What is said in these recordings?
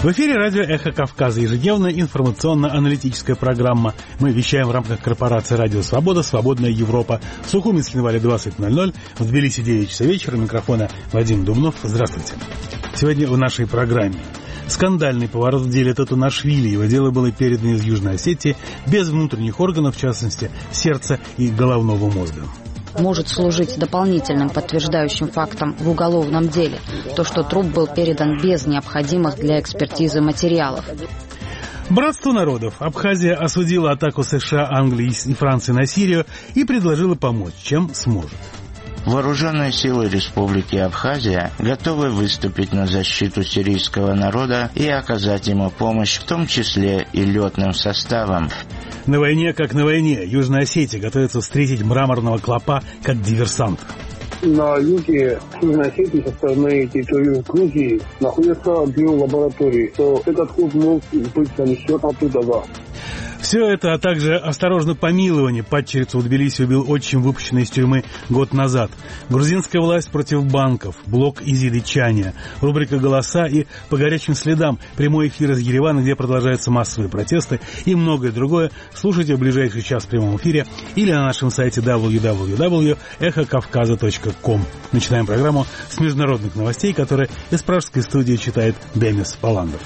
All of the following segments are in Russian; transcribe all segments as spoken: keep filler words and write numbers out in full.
В эфире радио «Эхо Кавказа», ежедневная информационно-аналитическая программа. Мы вещаем в рамках корпорации «Радио Свобода», «Свободная Европа». В Сухуминске на Вале двадцать ноль ноль, в Тбилиси девять часов вечера. Микрофона Вадим Дубнов. Здравствуйте. Сегодня в нашей программе. Скандальный поворот в деле Татунашвили. Его дело было передано из Южной Осетии без внутренних органов, в частности, сердца и головного мозга. Может служить дополнительным подтверждающим фактом в уголовном деле то, что труп был передан без необходимых для экспертизы материалов. Братство народов. Абхазия осудила атаку США, Англии и Франции на Сирию и предложила помочь, чем сможет. Вооруженные силы Республики Абхазия готовы выступить на защиту сирийского народа и оказать ему помощь, в том числе и летным составом. На войне, как на войне, Южная Осетия готовится встретить мраморного клопа как диверсанта. На юге Южной Осетии со стороны территории Грузии находятся биолаборатории, что этот клуб может быть занесен оттуда. Все это, а также осторожно помилование падчерицу в Тбилиси убил отчим, выпущенный из тюрьмы год назад. Грузинская власть против банков, блок Изиды Чания, рубрика «Голоса» и «По горячим следам» прямой эфир из Еревана, где продолжаются массовые протесты и многое другое. Слушайте в ближайший час в прямом эфире или на нашем сайте дабл ю дабл ю дабл ю точка эхо кавказа точка ком. Начинаем программу с международных новостей, которые из пражской студии читает Демис Паландов.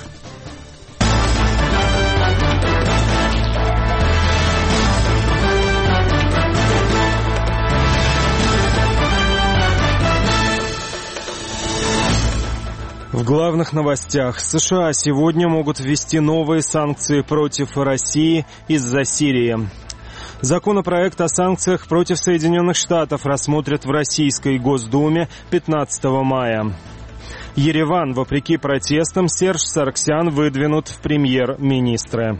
В главных новостях. США сегодня могут ввести новые санкции против России из-за Сирии. Законопроект о санкциях против Соединенных Штатов рассмотрят в Российской Госдуме пятнадцатого мая. Ереван, вопреки протестам, Серж Саргсян выдвинут в премьер-министры.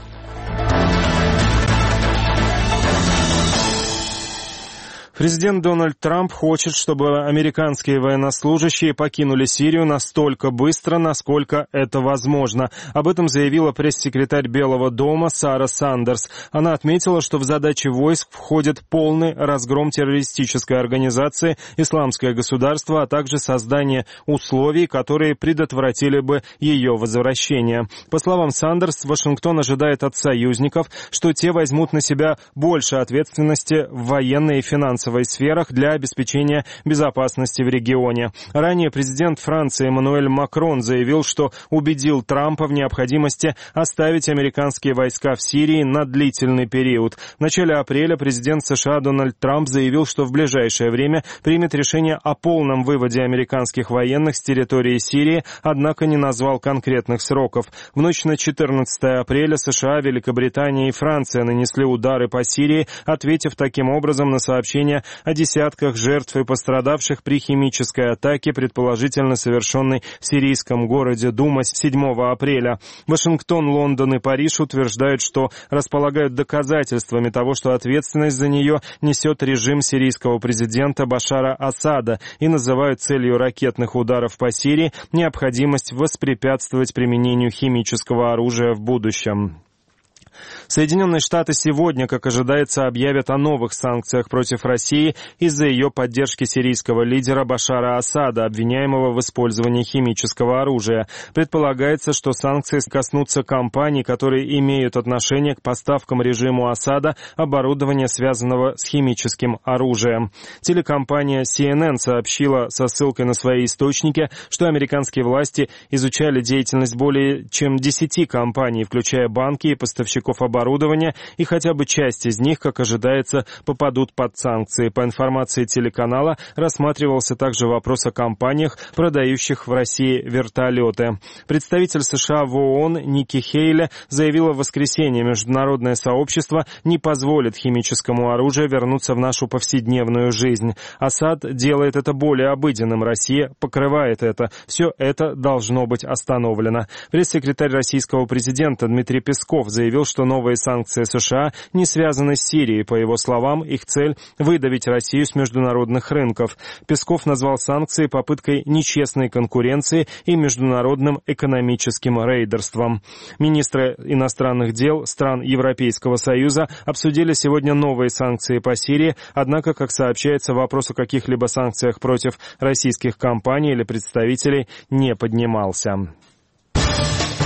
Президент Дональд Трамп хочет, чтобы американские военнослужащие покинули Сирию настолько быстро, насколько это возможно. Об этом заявила пресс-секретарь Белого дома Сара Сандерс. Она отметила, что в задачи войск входит полный разгром террористической организации «Исламское государство», а также создание условий, которые предотвратили бы ее возвращение. По словам Сандерс, Вашингтон ожидает от союзников, что те возьмут на себя больше ответственности в военной и финансовой сферах для обеспечения безопасности в регионе. Ранее президент Франции Эммануэль Макрон заявил, что убедил Трампа в необходимости оставить американские войска в Сирии на длительный период. В начале апреля президент США Дональд Трамп заявил, что в ближайшее время примет решение о полном выводе американских военных с территории Сирии, однако не назвал конкретных сроков. В ночь на четырнадцатое апреля США, Великобритания и Франция нанесли удары по Сирии, ответив таким образом на сообщение о десятках жертв и пострадавших при химической атаке, предположительно совершенной в сирийском городе Дума седьмого апреля. Вашингтон, Лондон и Париж утверждают, что располагают доказательствами того, что ответственность за нее несет режим сирийского президента Башара Асада, и называют целью ракетных ударов по Сирии необходимость воспрепятствовать применению химического оружия в будущем. Соединенные Штаты сегодня, как ожидается, объявят о новых санкциях против России из-за ее поддержки сирийского лидера Башара Асада, обвиняемого в использовании химического оружия. Предполагается, что санкции коснутся компаний, которые имеют отношение к поставкам режиму Асада оборудования, связанного с химическим оружием. Телекомпания си эн эн сообщила со ссылкой на свои источники, что американские власти изучали деятельность более чем десяти компаний, включая банки и поставщиков оборудования, и хотя бы часть из них, как ожидается, попадут под санкции. По информации телеканала, рассматривался также вопрос о компаниях, продающих в России вертолеты. Представитель США в ООН Ники Хейли заявила в воскресенье, международное сообщество не позволит химическому оружию вернуться в нашу повседневную жизнь. Асад делает это более обыденным, Россия покрывает это. Все это должно быть остановлено. Пресс-секретарь российского президента Дмитрий Песков заявил, что новые санкции США не связаны с Сирией. По его словам, их цель – выдавить Россию с международных рынков. Песков назвал санкции попыткой нечестной конкуренции и международным экономическим рейдерством. Министры иностранных дел стран Европейского Союза обсудили сегодня новые санкции по Сирии, однако, как сообщается, вопрос о каких-либо санкциях против российских компаний или представителей не поднимался.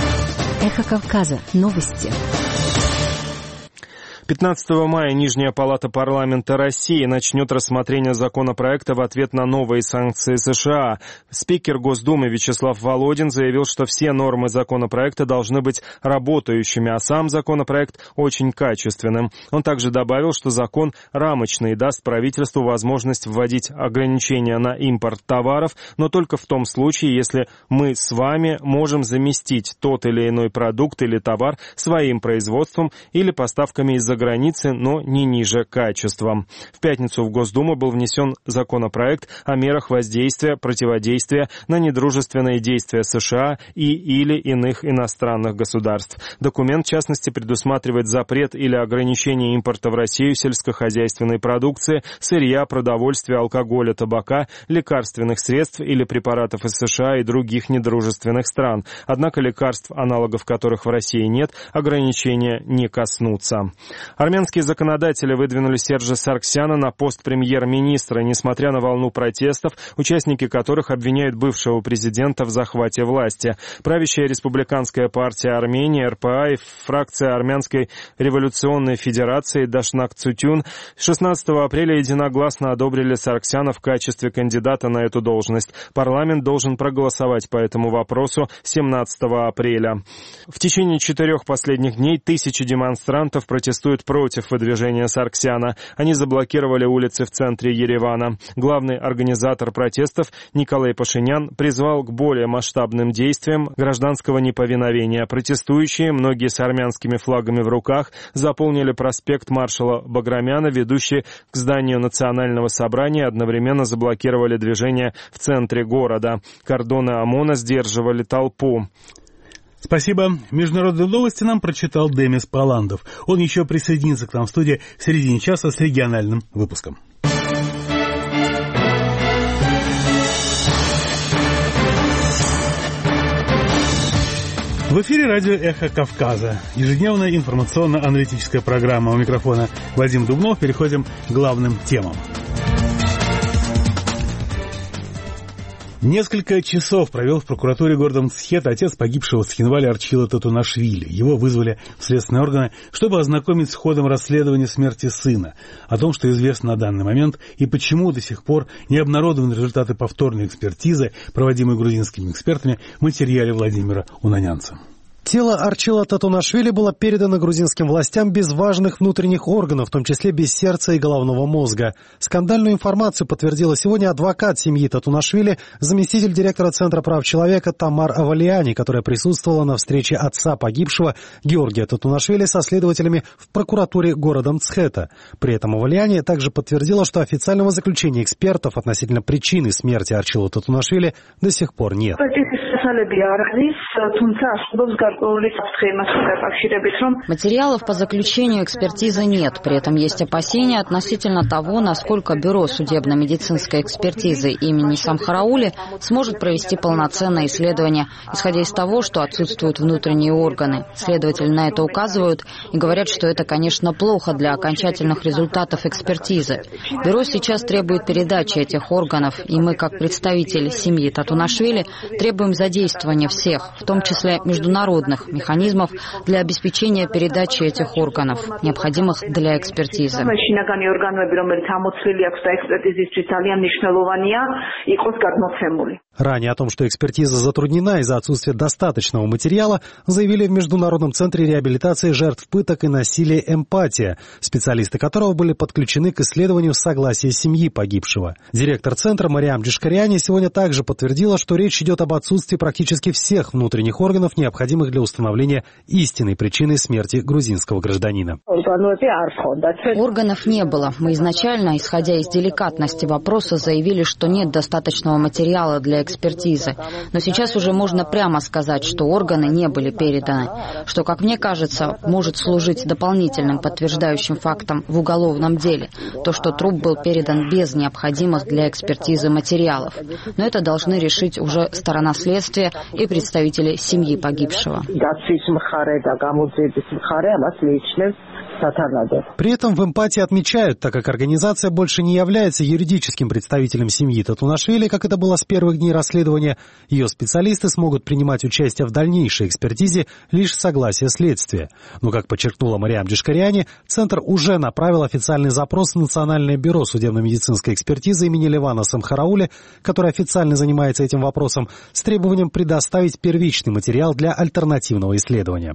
Эхо Кавказа. Новости. пятнадцатого мая Нижняя палата парламента России начнет рассмотрение законопроекта в ответ на новые санкции США. Спикер Госдумы Вячеслав Володин заявил, что все нормы законопроекта должны быть работающими, а сам законопроект очень качественным. Он также добавил, что закон рамочный и даст правительству возможность вводить ограничения на импорт товаров, но только в том случае, если мы с вами можем заместить тот или иной продукт или товар своим производством или поставками из-за границы, но не ниже качеством. В пятницу в Госдуму был внесен законопроект о мерах воздействия, противодействия на недружественные действия США и или иных иностранных государств. Документ, в частности, предусматривает запрет или ограничение импорта в Россию сельскохозяйственной продукции, сырья, продовольствия, алкоголя, табака, лекарственных средств или препаратов из США и других недружественных стран. Однако лекарств, аналогов которых в России нет, ограничения не коснутся. Армянские законодатели выдвинули Сержа Саргсяна на пост премьер-министра, несмотря на волну протестов, участники которых обвиняют бывшего президента в захвате власти. Правящая республиканская партия Армении, эр пэ а, и фракция Армянской революционной федерации Дашнак Цутюн шестнадцатого апреля единогласно одобрили Саргсяна в качестве кандидата на эту должность. Парламент должен проголосовать по этому вопросу семнадцатого апреля. В течение четырех последних дней тысячи демонстрантов протестуют против выдвижения Саргсяна. Они заблокировали улицы в центре Еревана. Главный организатор протестов Николай Пашинян призвал к более масштабным действиям гражданского неповиновения. Протестующие, многие с армянскими флагами в руках, заполнили проспект маршала Баграмяна, ведущий к зданию Национального собрания, одновременно заблокировали движение в центре города. Кордоны ОМОНа сдерживали толпу. Спасибо. Международные новости нам прочитал Демис Паландов. Он еще присоединится к нам в студии в середине часа с региональным выпуском. В эфире радио «Эхо Кавказа». Ежедневная информационно-аналитическая программа. У микрофона Вадим Дубнов. Переходим к главным темам. Несколько часов провел в прокуратуре города Мцхета отец погибшего в Цхинвале Арчила Татунашвили. Его вызвали в следственные органы, чтобы ознакомить с ходом расследования смерти сына, о том, что известно на данный момент и почему до сих пор не обнародованы результаты повторной экспертизы, проводимой грузинскими экспертами, в материале Владимира Унанянца. Тело Арчила Татунашвили было передано грузинским властям без важных внутренних органов, в том числе без сердца и головного мозга. Скандальную информацию подтвердила сегодня адвокат семьи Татунашвили, заместитель директора Центра прав человека Тамар Авалиани, которая присутствовала на встрече отца погибшего Георгия Татунашвили со следователями в прокуратуре города Мцхета. При этом Авалиани также подтвердила, что официального заключения экспертов относительно причины смерти Арчила Татунашвили до сих пор нет. Материалов по заключению экспертизы нет. При этом есть опасения относительно того, насколько Бюро судебно-медицинской экспертизы имени Самхараули сможет провести полноценное исследование, исходя из того, что отсутствуют внутренние органы. Следователи на это указывают и говорят, что это, конечно, плохо для окончательных результатов экспертизы. Бюро сейчас требует передачи этих органов, и мы, как представители семьи Татунашвили, требуем задействования всех, в том числе международных механизмов для обеспечения передачи этих органов, необходимых для экспертизы. Ранее о том, что экспертиза затруднена из-за отсутствия достаточного материала, заявили в Международном центре реабилитации жертв пыток и насилия «Эмпатия», специалисты которого были подключены к исследованию согласия семьи погибшего. Директор центра Мариам Джишкариани сегодня также подтвердила, что речь идет об отсутствии практически всех внутренних органов, необходимых для установления истинной причины смерти грузинского гражданина. Органов не было. Мы изначально, исходя из деликатности вопроса, заявили, что нет достаточного материала для экспертизы. Но сейчас уже можно прямо сказать, что органы не были переданы, что, как мне кажется, может служить дополнительным подтверждающим фактом в уголовном деле, то, что труп был передан без необходимых для экспертизы материалов. Но это должны решить уже сторона следствия и представители семьи погибшего. При этом в «Эмпатии» отмечают, так как организация больше не является юридическим представителем семьи Татунашвили, как это было с первых дней расследования, ее специалисты смогут принимать участие в дальнейшей экспертизе лишь с согласия следствия. Но, как подчеркнула Мариам Джишкариани, Центр уже направил официальный запрос в Национальное бюро судебно-медицинской экспертизы имени Левана Самхараули, которое официально занимается этим вопросом, с требованием предоставить первичный материал для альтернативного исследования.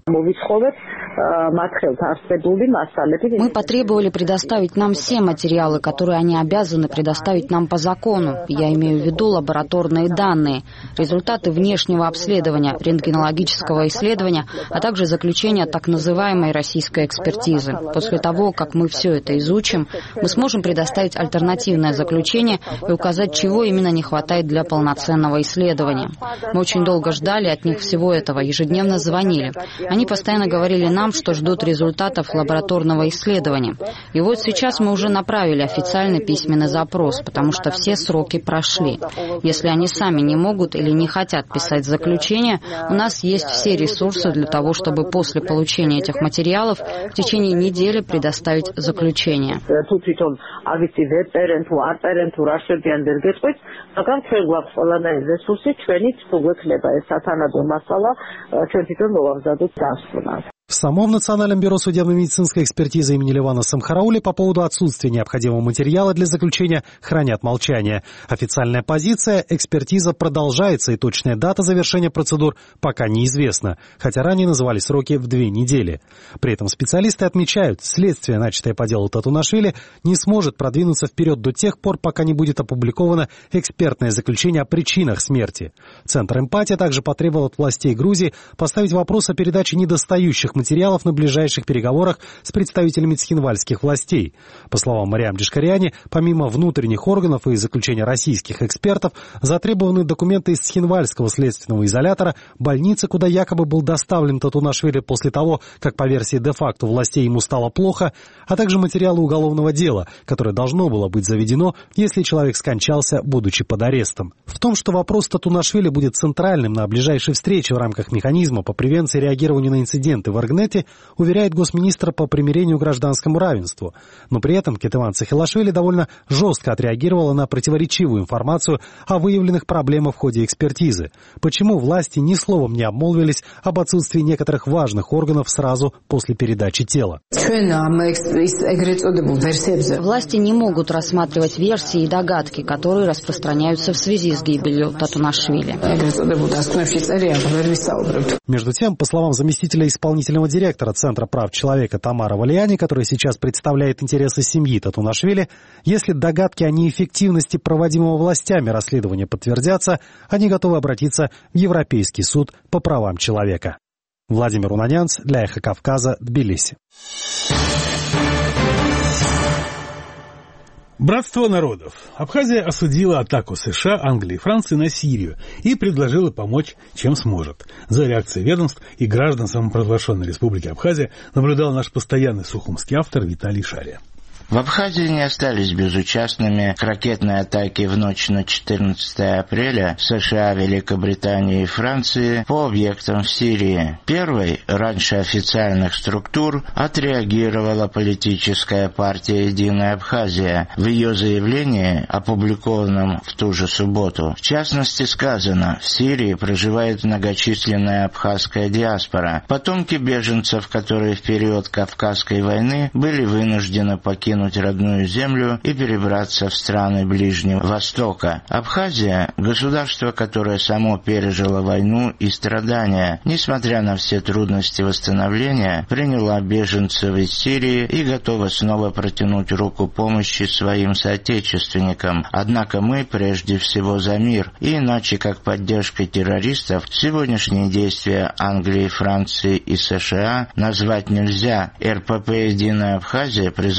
Мы потребовали предоставить нам все материалы, которые они обязаны предоставить нам по закону. Я имею в виду лабораторные данные, результаты внешнего обследования, рентгенологического исследования, а также заключение так называемой российской экспертизы. После того, как мы все это изучим, мы сможем предоставить альтернативное заключение и указать, чего именно не хватает для полноценного исследования. Мы очень долго ждали от них всего этого, ежедневно звонили. Они постоянно говорили нам, что ждут результатов лабораторного исследования. И вот сейчас мы уже направили официальный письменный запрос, потому что все сроки прошли. Если они сами не могут или не хотят писать заключение, у нас есть все ресурсы для того, чтобы после получения этих материалов в течение недели предоставить заключение. В самом Национальном бюро судебно-медицинской экспертизы имени Левана Самхараули по поводу отсутствия необходимого материала для заключения хранят молчание. Официальная позиция – экспертиза продолжается, и точная дата завершения процедур пока неизвестна, хотя ранее называли сроки в две недели. При этом специалисты отмечают, следствие, начатое по делу Татунашвили, не сможет продвинуться вперед до тех пор, пока не будет опубликовано экспертное заключение о причинах смерти. Центр «Эмпатия» также потребовал от властей Грузии поставить вопрос о передаче недостающих материалов на ближайших переговорах с представителями цхинвальских властей. По словам Мариам Джишкариани, помимо внутренних органов и заключения российских экспертов, затребованы документы из цхинвальского следственного изолятора, больницы, куда якобы был доставлен Татунашвили после того, как по версии де-факто властей ему стало плохо, а также материалы уголовного дела, которое должно было быть заведено, если человек скончался, будучи под арестом. В том, что вопрос Татунашвили будет центральным на ближайшей встрече в рамках механизма по превенции и реагированию на инциденты в Эргнете, уверяет госминистр по примирению и гражданскому равенству. Но при этом Кетеван Цахилашвили довольно жестко отреагировала на противоречивую информацию о выявленных проблемах в ходе экспертизы. Почему власти ни словом не обмолвились об отсутствии некоторых важных органов сразу после передачи тела? Власти не могут рассматривать версии и догадки, которые распространяются в связи с гибелью Татунашвили. Между тем, по словам заместителя исполнительного директора Центра прав человека Тамара Валиани, который сейчас представляет интересы семьи Татунашвили, если догадки о неэффективности проводимого властями расследования подтвердятся, они готовы обратиться в Европейский суд по правам человека. Владимир Унанянц для Эхо Кавказа, Тбилиси. Братство народов. Абхазия осудила атаку США, Англии и Франции на Сирию и предложила помочь, чем сможет. За реакцией ведомств и граждан самопровозглашенной Республики Абхазия наблюдал наш постоянный сухумский автор Виталий Шария. В Абхазии не остались безучастными к ракетной атаке в ночь на четырнадцатое апреля США, Великобритании и Франции по объектам в Сирии. Первой, раньше официальных структур, отреагировала политическая партия «Единая Абхазия» в ее заявлении, опубликованном в ту же субботу. В частности сказано, в Сирии проживает многочисленная абхазская диаспора, потомки беженцев, которые в период Кавказской войны были вынуждены покинуть родную землю и перебраться в страны Ближнего Востока. Абхазия – государство, которое само пережило войну и страдания. Несмотря на все трудности восстановления, приняла беженцев из Сирии и готова снова протянуть руку помощи своим соотечественникам. Однако мы прежде всего за мир, и иначе как поддержкой террористов сегодняшние действия Англии, Франции и США назвать нельзя. эр пэ пэ «Единая Абхазия» призывает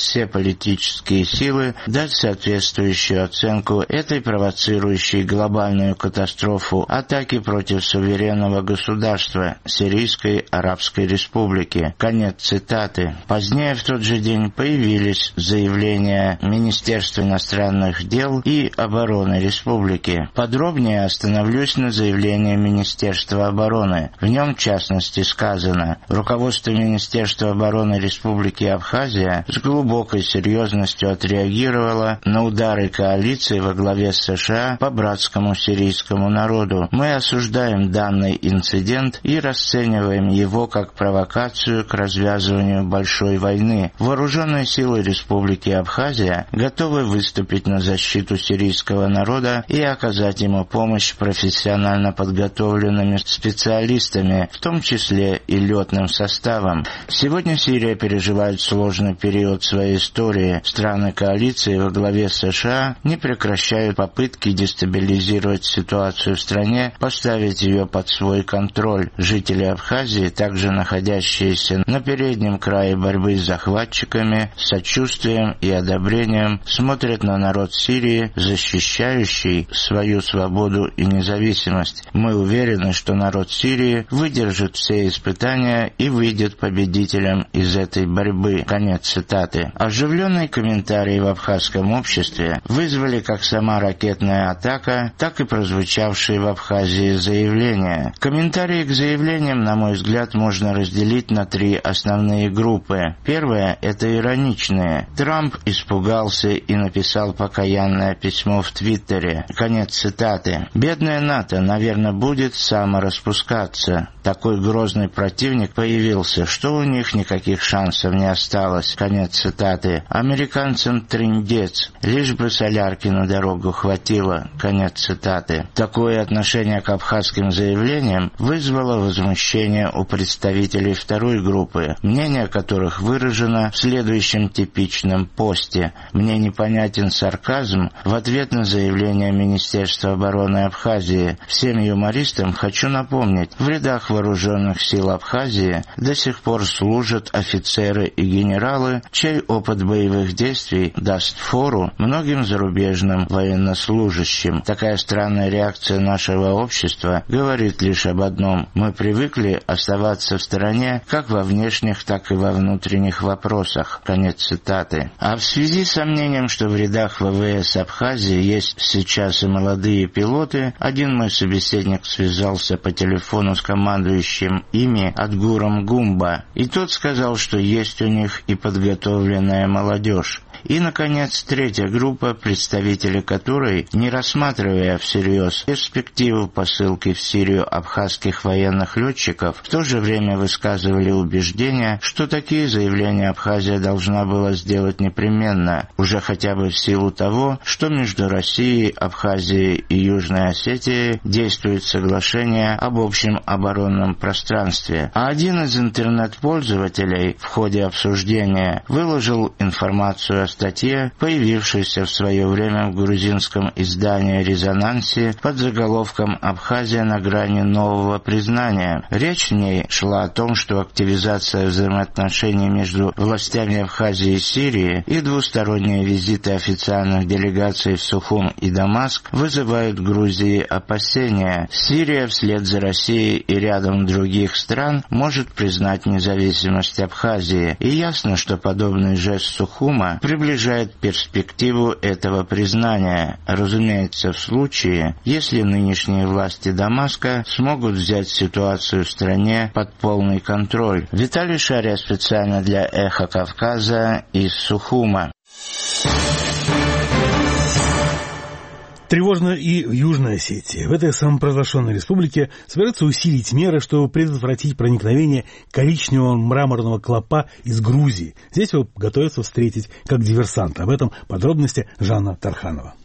все политические силы дать соответствующую оценку этой провоцирующей глобальную катастрофу атаки против суверенного государства Сирийской Арабской Республики. Конец цитаты. Позднее в тот же день появились заявления Министерства иностранных дел и обороны республики. Подробнее остановлюсь на заявлении Министерства обороны. В нем, в частности, сказано: руководство Министерства обороны Республики Абхазия с глубокой серьезностью отреагировало на удары коалиции во главе с США по братскому сирийскому народу. Мы осуждаем данный инцидент и расцениваем его как провокацию к развязыванию большой войны. Вооруженные силы Республики Абхазия готовы выступить на защиту сирийского народа и оказать ему помощь профессионально подготовленными специалистами, в том числе и летным составом. Сегодня Сирия переживает сложный период своей истории. Страны коалиции во главе с США не прекращают попытки дестабилизировать ситуацию в стране, поставить ее под свой контроль. Жители Абхазии, также находящиеся на переднем крае борьбы с захватчиками, с сочувствием и одобрением смотрят на народ Сирии, защищающий свою свободу и независимость. Мы уверены, что народ Сирии выдержит все испытания и выйдет победителем из этой борьбы. Конец цитаты. Оживленные комментарии в абхазском обществе вызвали как сама ракетная атака, так и прозвучавшие в Абхазии заявления. Комментарии к заявлениям, на мой взгляд, можно разделить на три основные группы. Первая – это ироничные. Трамп испугался и написал покаянное письмо в Твиттере. Конец цитаты. «Бедная НАТО, наверное, будет самораспускаться. Такой грозный противник появился, что у них никаких шансов не осталось». Конец цитаты. «Американцам трындец, лишь бы солярки на дорогу хватило». Конец цитаты. Такое отношение к абхазским заявлениям вызвало возмущение у представителей второй группы, мнение которых выражено в следующем типичном посте: «Мне непонятен сарказм в ответ на заявление Министерства обороны Абхазии. Всем юмористам хочу напомнить, в рядах вооруженных сил Абхазии до сих пор служат офицеры и генералы, чей опыт боевых действий даст фору многим зарубежным военнослужащим. Такая странная реакция нашего общества говорит лишь об одном: мы привыкли оставаться в стороне как во внешних, так и во внутренних вопросах». Конец цитаты. А в связи с сомнением, что в рядах ВВС Абхазии есть сейчас и молодые пилоты, один мой собеседник связался по телефону с командующим ими Адгуром Гумба, и тот сказал, что есть у них и подготовленная молодежь. И, наконец, третья группа, представители которой, не рассматривая всерьез перспективу посылки в Сирию абхазских военных летчиков, в то же время высказывали убеждение, что такие заявления Абхазия должна была сделать непременно, уже хотя бы в силу того, что между Россией, Абхазией и Южной Осетией действует соглашение об общем оборонном пространстве. А один из интернет-пользователей в ходе обсуждения выложил информацию о статье, появившейся в свое время в грузинском издании «Резонансе» под заголовком «Абхазия на грани нового признания». Речь в ней шла о том, что активизация взаимоотношений между властями Абхазии и Сирии и двусторонние визиты официальных делегаций в Сухум и Дамаск вызывают в Грузии опасения. Сирия вслед за Россией и рядом других стран может признать независимость Абхазии. И ясно, что подобный жест Сухума приближает перспективу этого признания, разумеется, в случае, если нынешние власти Дамаска смогут взять ситуацию в стране под полный контроль. Виталий Шария специально для «Эхо Кавказа» из Сухума. Тревожно и в Южной Осетии. В этой самопровозглашенной республике собираются усилить меры, чтобы предотвратить проникновение коричневого мраморного клопа из Грузии. Здесь его готовятся встретить как диверсанта. Об этом подробности Жанна Тарханова.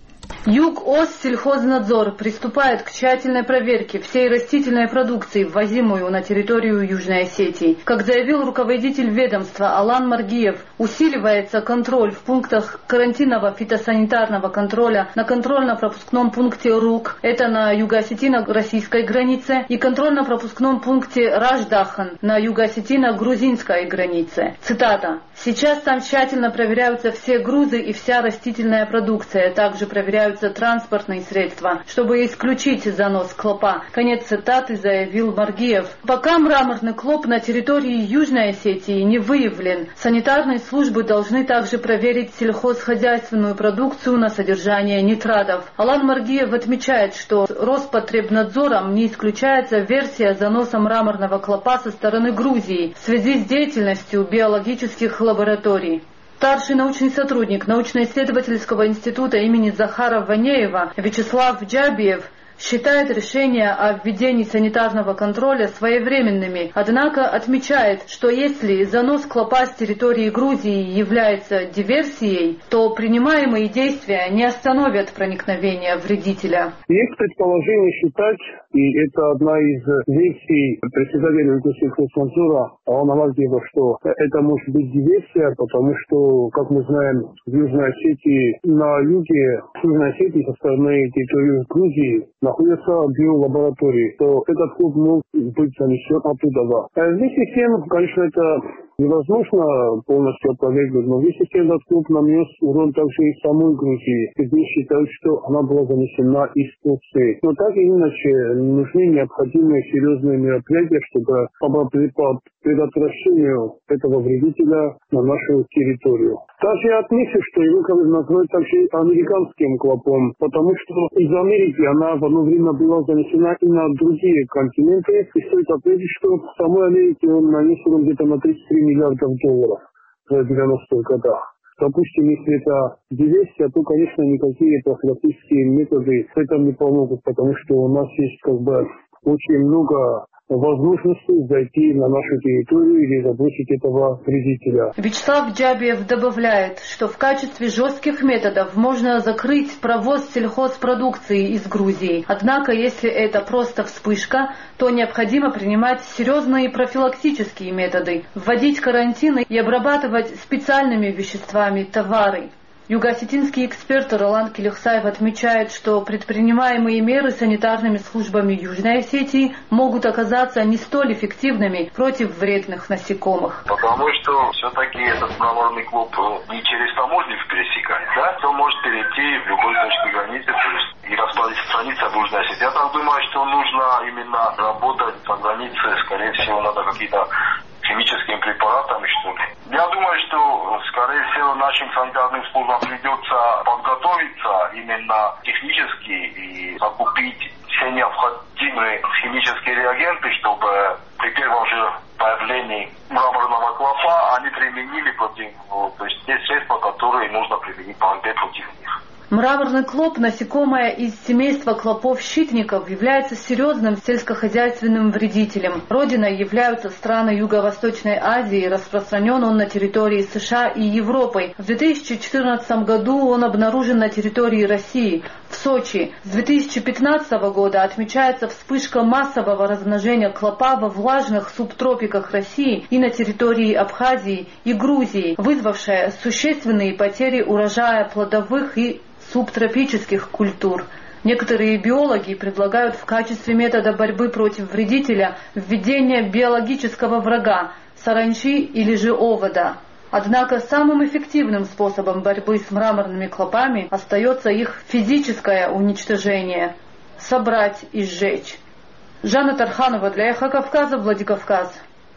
Югоссельхознадзор приступает к тщательной проверке всей растительной продукции, ввозимую на территорию Южной Осетии. Как заявил руководитель ведомства Алан Маргиев, усиливается контроль в пунктах карантинного фитосанитарного контроля на контрольно-пропускном пункте РУК, это на юго-осетино-российской границе, и контрольно-пропускном пункте Раждахан на юго-осетино-грузинской границе. Цитата. «Сейчас там тщательно проверяются все грузы и вся растительная продукция, также проверяются транспортные средства, чтобы исключить занос клопа». Конец цитаты заявил Маргиев. Пока мраморный клоп на территории Южной Осетии не выявлен, санитарные службы должны также проверить сельхозхозяйственную продукцию на содержание нитратов. Алан Маргиев отмечает, что Роспотребнадзором не исключается версия заноса мраморного клопа со стороны Грузии в связи с деятельностью биологических лабораторий. Старший научный сотрудник научно-исследовательского института имени Захара Ванеева Вячеслав Джабиев считает решения о введении санитарного контроля своевременными, однако отмечает, что если занос клопа с территории Грузии является диверсией, то принимаемые действия не остановят проникновение вредителя. Есть предположение считать, и это одна из версий председателя Югоссельхознадзора Алана Маргиева, что это может быть диверсия, потому что, как мы знаем, в Южной Осетии, на юге Южной Осетии со стороны территории Грузии находятся биолаборатории, то этот ход может быть занесен оттуда. А вместе с тем, конечно, это невозможно полностью опровергнуть, но вместе с тем этот клуб нанес урон также и самой Грузии, где считают, что она была занесена из Турции. Но так и иначе нужны необходимые серьезные мероприятия, чтобы по предотвращению этого вредителя на нашу территорию. Также я отмечу, что его называют также американским клопом, потому что из Америки она в одно время была занесена и на другие континенты. И стоит отметить, что в самой Америке он нанесен где-то на тридцать три миллиардов долларов в девяностых годах. Допустим, если это диверсия, то, конечно, никакие профилактические методы в этом не помогут, потому что у нас есть как бы очень много возможности зайти на нашу территорию или забросить этого вредителя. Вячеслав Джабиев добавляет, что в качестве жестких методов можно закрыть провоз сельхозпродукции из Грузии. Однако, если это просто вспышка, то необходимо принимать серьезные профилактические методы, вводить карантины и обрабатывать специальными веществами товары. Юго-осетинский эксперт Ролан Келехсаев отмечает, что предпринимаемые меры санитарными службами Южной Осетии могут оказаться не столь эффективными против вредных насекомых. Потому что все-таки этот мраморный клоп не через таможник пересекает, да? Он может перейти в любой точке границы, то есть и распространиться в Южной Осетии. Я так думаю, что нужно именно работать по границе, скорее всего, надо какие-то химическими препаратами, что ли. Я думаю, что, скорее всего, нашим санитарным службам придется подготовиться именно технически и закупить все необходимые химические реагенты, чтобы при первом же появлении мраморного клопа они применили против него. То есть те средства, которые нужно применить против них. Мраморный клоп, насекомое из семейства клопов-щитников, является серьезным сельскохозяйственным вредителем. Родиной являются страны Юго-Восточной Азии, распространен он на территории США и Европы. В две тысячи четырнадцатом году он обнаружен на территории России, в Сочи. С две тысячи пятнадцатого года отмечается вспышка массового размножения клопа во влажных субтропиках России и на территории Абхазии и Грузии, вызвавшая существенные потери урожая плодовых и субтропических культур. Некоторые биологи предлагают в качестве метода борьбы против вредителя введение биологического врага – саранчи или же овода. Однако самым эффективным способом борьбы с мраморными клопами остается их физическое уничтожение – собрать и сжечь. Жанна Тарханова для Эхо Кавказа, Владикавказ.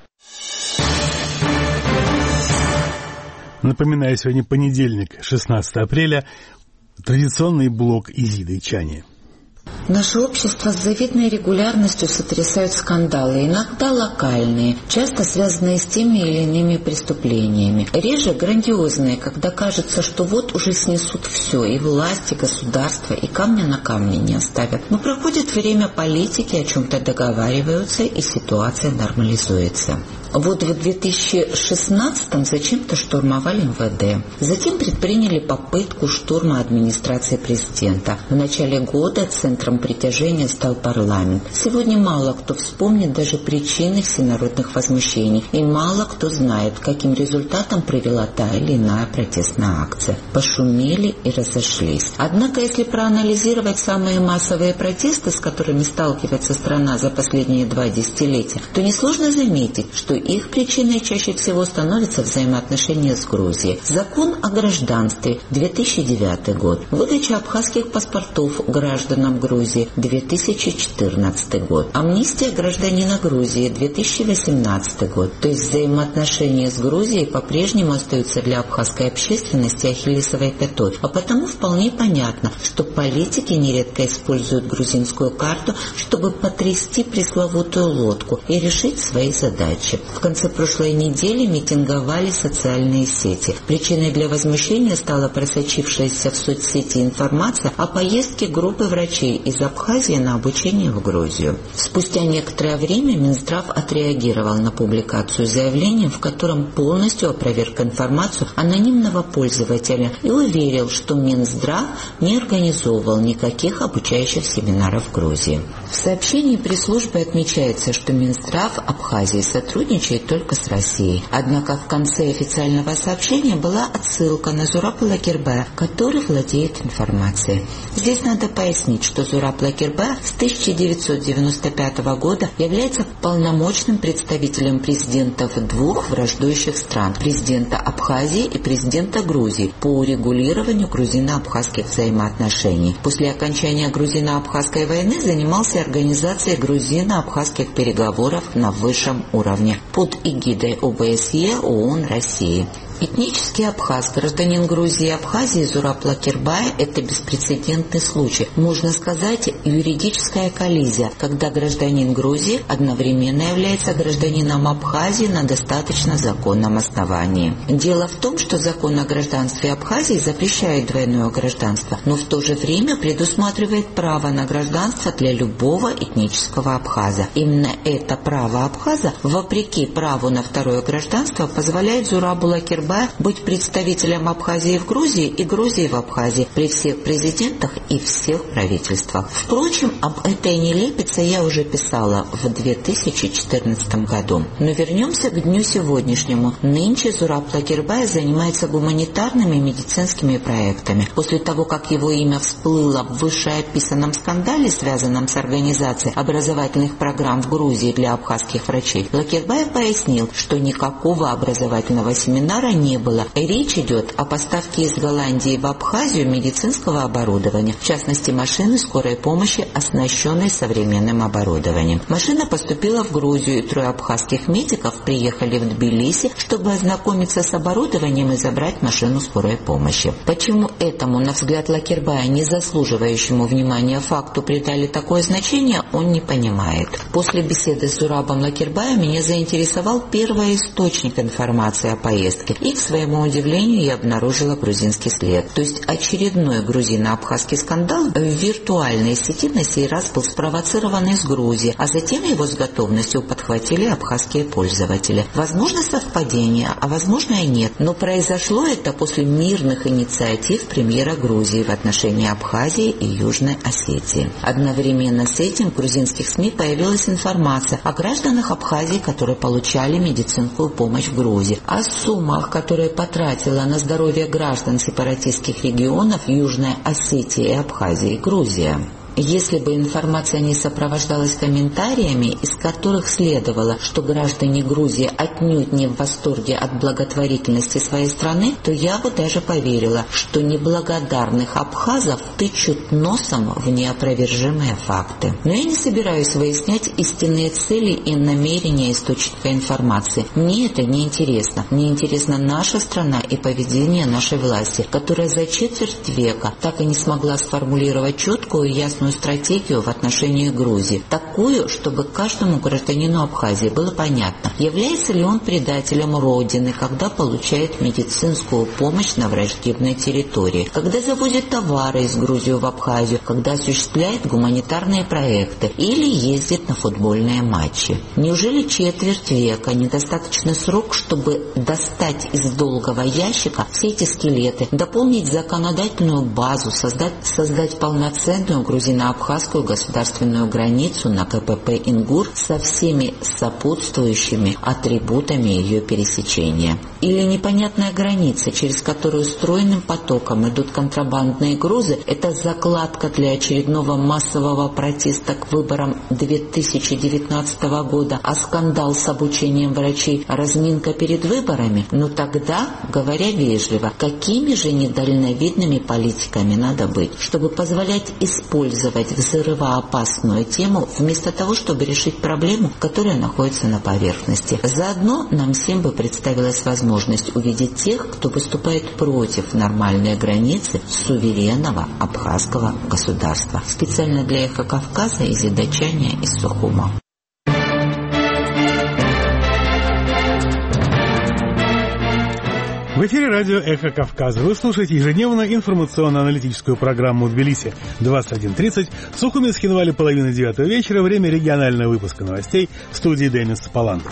Напоминаю, сегодня понедельник, шестнадцатое апреля. Традиционный блог Изиды Чани. Наше общество с завидной регулярностью сотрясают скандалы, иногда локальные, часто связанные с теми или иными преступлениями. Реже грандиозные, когда кажется, что вот уже снесут все, и власть, и государство, и камня на камне не оставят. Но проходит время политики, о чем-то договариваются, и ситуация нормализуется. Вот в две тысячи шестнадцатом зачем-то штурмовали эм вэ дэ. Затем предприняли попытку штурма администрации президента. В начале года центром притяжения стал парламент. Сегодня мало кто вспомнит даже причины всенародных возмущений. И мало кто знает, каким результатом привела та или иная протестная акция. Пошумели и разошлись. Однако, если проанализировать самые массовые протесты, с которыми сталкивается страна за последние два десятилетия, то несложно заметить, что их причиной чаще всего становятся взаимоотношения с Грузией. Закон о гражданстве, две тысячи девятый год. Выдача абхазских паспортов гражданам Грузии, две тысячи четырнадцатый год. Амнистия гражданина Грузии, две тысячи восемнадцатый год. То есть взаимоотношения с Грузией по-прежнему остаются для абхазской общественности ахиллесовой пятой. А потому вполне понятно, что политики нередко используют грузинскую карту, чтобы потрясти пресловутую лодку и решить свои задачи. В конце прошлой недели митинговали социальные сети. Причиной для возмущения стала просочившаяся в соцсети информация о поездке группы врачей из Абхазии на обучение в Грузию. Спустя некоторое время Минздрав отреагировал на публикацию заявлением, в котором полностью опроверг информацию анонимного пользователя и уверил, что Минздрав не организовывал никаких обучающих семинаров в Грузии. В сообщении пресс-службы отмечается, что Минздрав Абхазии сотрудничает только с Россией. Однако в конце официального сообщения была отсылка на Зураб Лакербе, который владеет информацией. Здесь надо пояснить, что Зураб Лакербе с тысяча девятьсот девяносто пятого года является полномочным представителем президентов двух враждующих стран – президента Абхазии и президента Грузии по урегулированию грузино-абхазских взаимоотношений. После окончания грузино-абхазской войны занимался организацией грузино-абхазских переговоров на высшем уровне под эгидой о бэ эс е ООН России. Этнический абхаз, гражданин Грузии и Абхазии Зураб Лакербе – это беспрецедентный случай. Можно сказать, юридическая коллизия, когда гражданин Грузии одновременно является гражданином Абхазии на достаточно законном основании. Дело в том, что закон о гражданстве Абхазии запрещает двойное гражданство, но в то же время предусматривает право на гражданство для любого этнического абхаза. Именно это право абхаза, вопреки праву на второе гражданство, позволяет Зурабу Лакербе быть представителем Абхазии в Грузии и Грузии в Абхазии при всех президентах и всех правительствах. Впрочем, об этой нелепице я уже писала в две тысячи четырнадцатом году. Но вернемся к дню сегодняшнему. Нынче Зураб Лакербе занимается гуманитарными медицинскими проектами. После того, как его имя всплыло в вышеописанном скандале, связанном с организацией образовательных программ в Грузии для абхазских врачей, Лакербе пояснил, что никакого образовательного семинара не было. Речь идет о поставке из Голландии в Абхазию медицинского оборудования, в частности машины скорой помощи, оснащенной современным оборудованием. Машина поступила в Грузию, и трое абхазских медиков приехали в Тбилиси, чтобы ознакомиться с оборудованием и забрать машину скорой помощи. Почему этому, на взгляд Лакербе, не заслуживающему внимания факту придали такое значение, он не понимает. После беседы с Зурабом Лакербе меня заинтересовал первый источник информации о поездке. И, к своему удивлению, я обнаружила грузинский след. То есть очередной грузино-абхазский скандал в виртуальной сети на сей раз был спровоцирован из Грузии, а затем его с готовностью подхватили абхазские пользователи. Возможно, совпадение, а возможно и нет. Но произошло это после мирных инициатив премьера Грузии в отношении Абхазии и Южной Осетии. Одновременно с этим в грузинских СМИ появилась информация о гражданах Абхазии, которые получали медицинскую помощь в Грузии, о суммах, которые потратила на здоровье граждан сепаратистских регионов Южной Осетии и Абхазии Грузия. Если бы информация не сопровождалась комментариями, из которых следовало, что граждане Грузии отнюдь не в восторге от благотворительности своей страны, то я бы даже поверила, что неблагодарных абхазов тычут носом в неопровержимые факты. Но я не собираюсь выяснять истинные цели и намерения источника информации. Мне это не интересно. Мне интересна наша страна и поведение нашей власти, которая за четверть века так и не смогла сформулировать четкую и ясную важную стратегию в отношении Грузии. Такую, чтобы каждому гражданину Абхазии было понятно, является ли он предателем Родины, когда получает медицинскую помощь на враждебной территории, когда завозит товары из Грузии в Абхазию, когда осуществляет гуманитарные проекты или ездит на футбольные матчи. Неужели четверть века недостаточный срок, чтобы достать из долгого ящика все эти скелеты, дополнить законодательную базу, создать, создать полноценную грузино-абхазскую государственную границу на КПП Ингур со всеми сопутствующими атрибутами ее пересечения? Или непонятная граница, через которую стройным потоком идут контрабандные грузы, это закладка для очередного массового протеста к выборам две тысячи девятнадцатого года, а скандал с обучением врачей – разминка перед выборами? Ну тогда, говоря вежливо, какими же недальновидными политиками надо быть, чтобы позволять использовать взрывоопасную тему вместо того, чтобы решить проблему, которая находится на поверхности? Заодно нам всем бы представилась возможность увидеть тех, кто выступает против нормальной границы суверенного абхазского государства. Специально для «Эхо Кавказа» из Идачания из Сухума. В эфире радио «Эхо Кавказа». Вы слушаете ежедневно информационно-аналитическую программу «Тбилиси двадцать один тридцать». В Сухуме с Хинвали половина девятого вечера. Время регионального выпуска новостей. В студии Демис Паландов.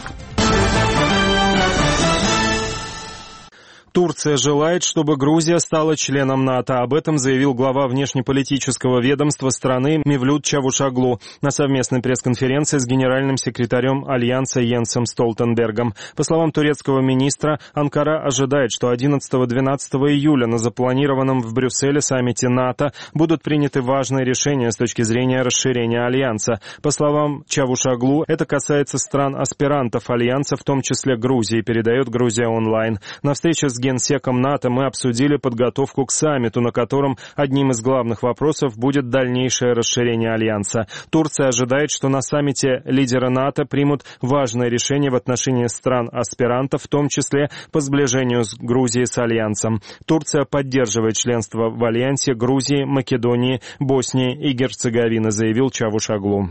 Турция желает, чтобы Грузия стала членом НАТО. Об этом заявил глава внешнеполитического ведомства страны Мевлют Чавушоглу на совместной пресс-конференции с генеральным секретарем Альянса Йенсом Столтенбергом. По словам турецкого министра, Анкара ожидает, что одиннадцатого-двенадцатого июля на запланированном в Брюсселе саммите НАТО будут приняты важные решения с точки зрения расширения Альянса. По словам Чавушоглу, это касается стран-аспирантов Альянса, в том числе Грузии, передает Грузия онлайн. На встрече с генсеком НАТО мы обсудили подготовку к саммиту, на котором одним из главных вопросов будет дальнейшее расширение Альянса. Турция ожидает, что на саммите лидеры НАТО примут важное решение в отношении стран-аспирантов, в том числе по сближению с Грузией с Альянсом. Турция поддерживает членство в Альянсе Грузии, Македонии, Боснии и Герцеговины, заявил Чавушоглу.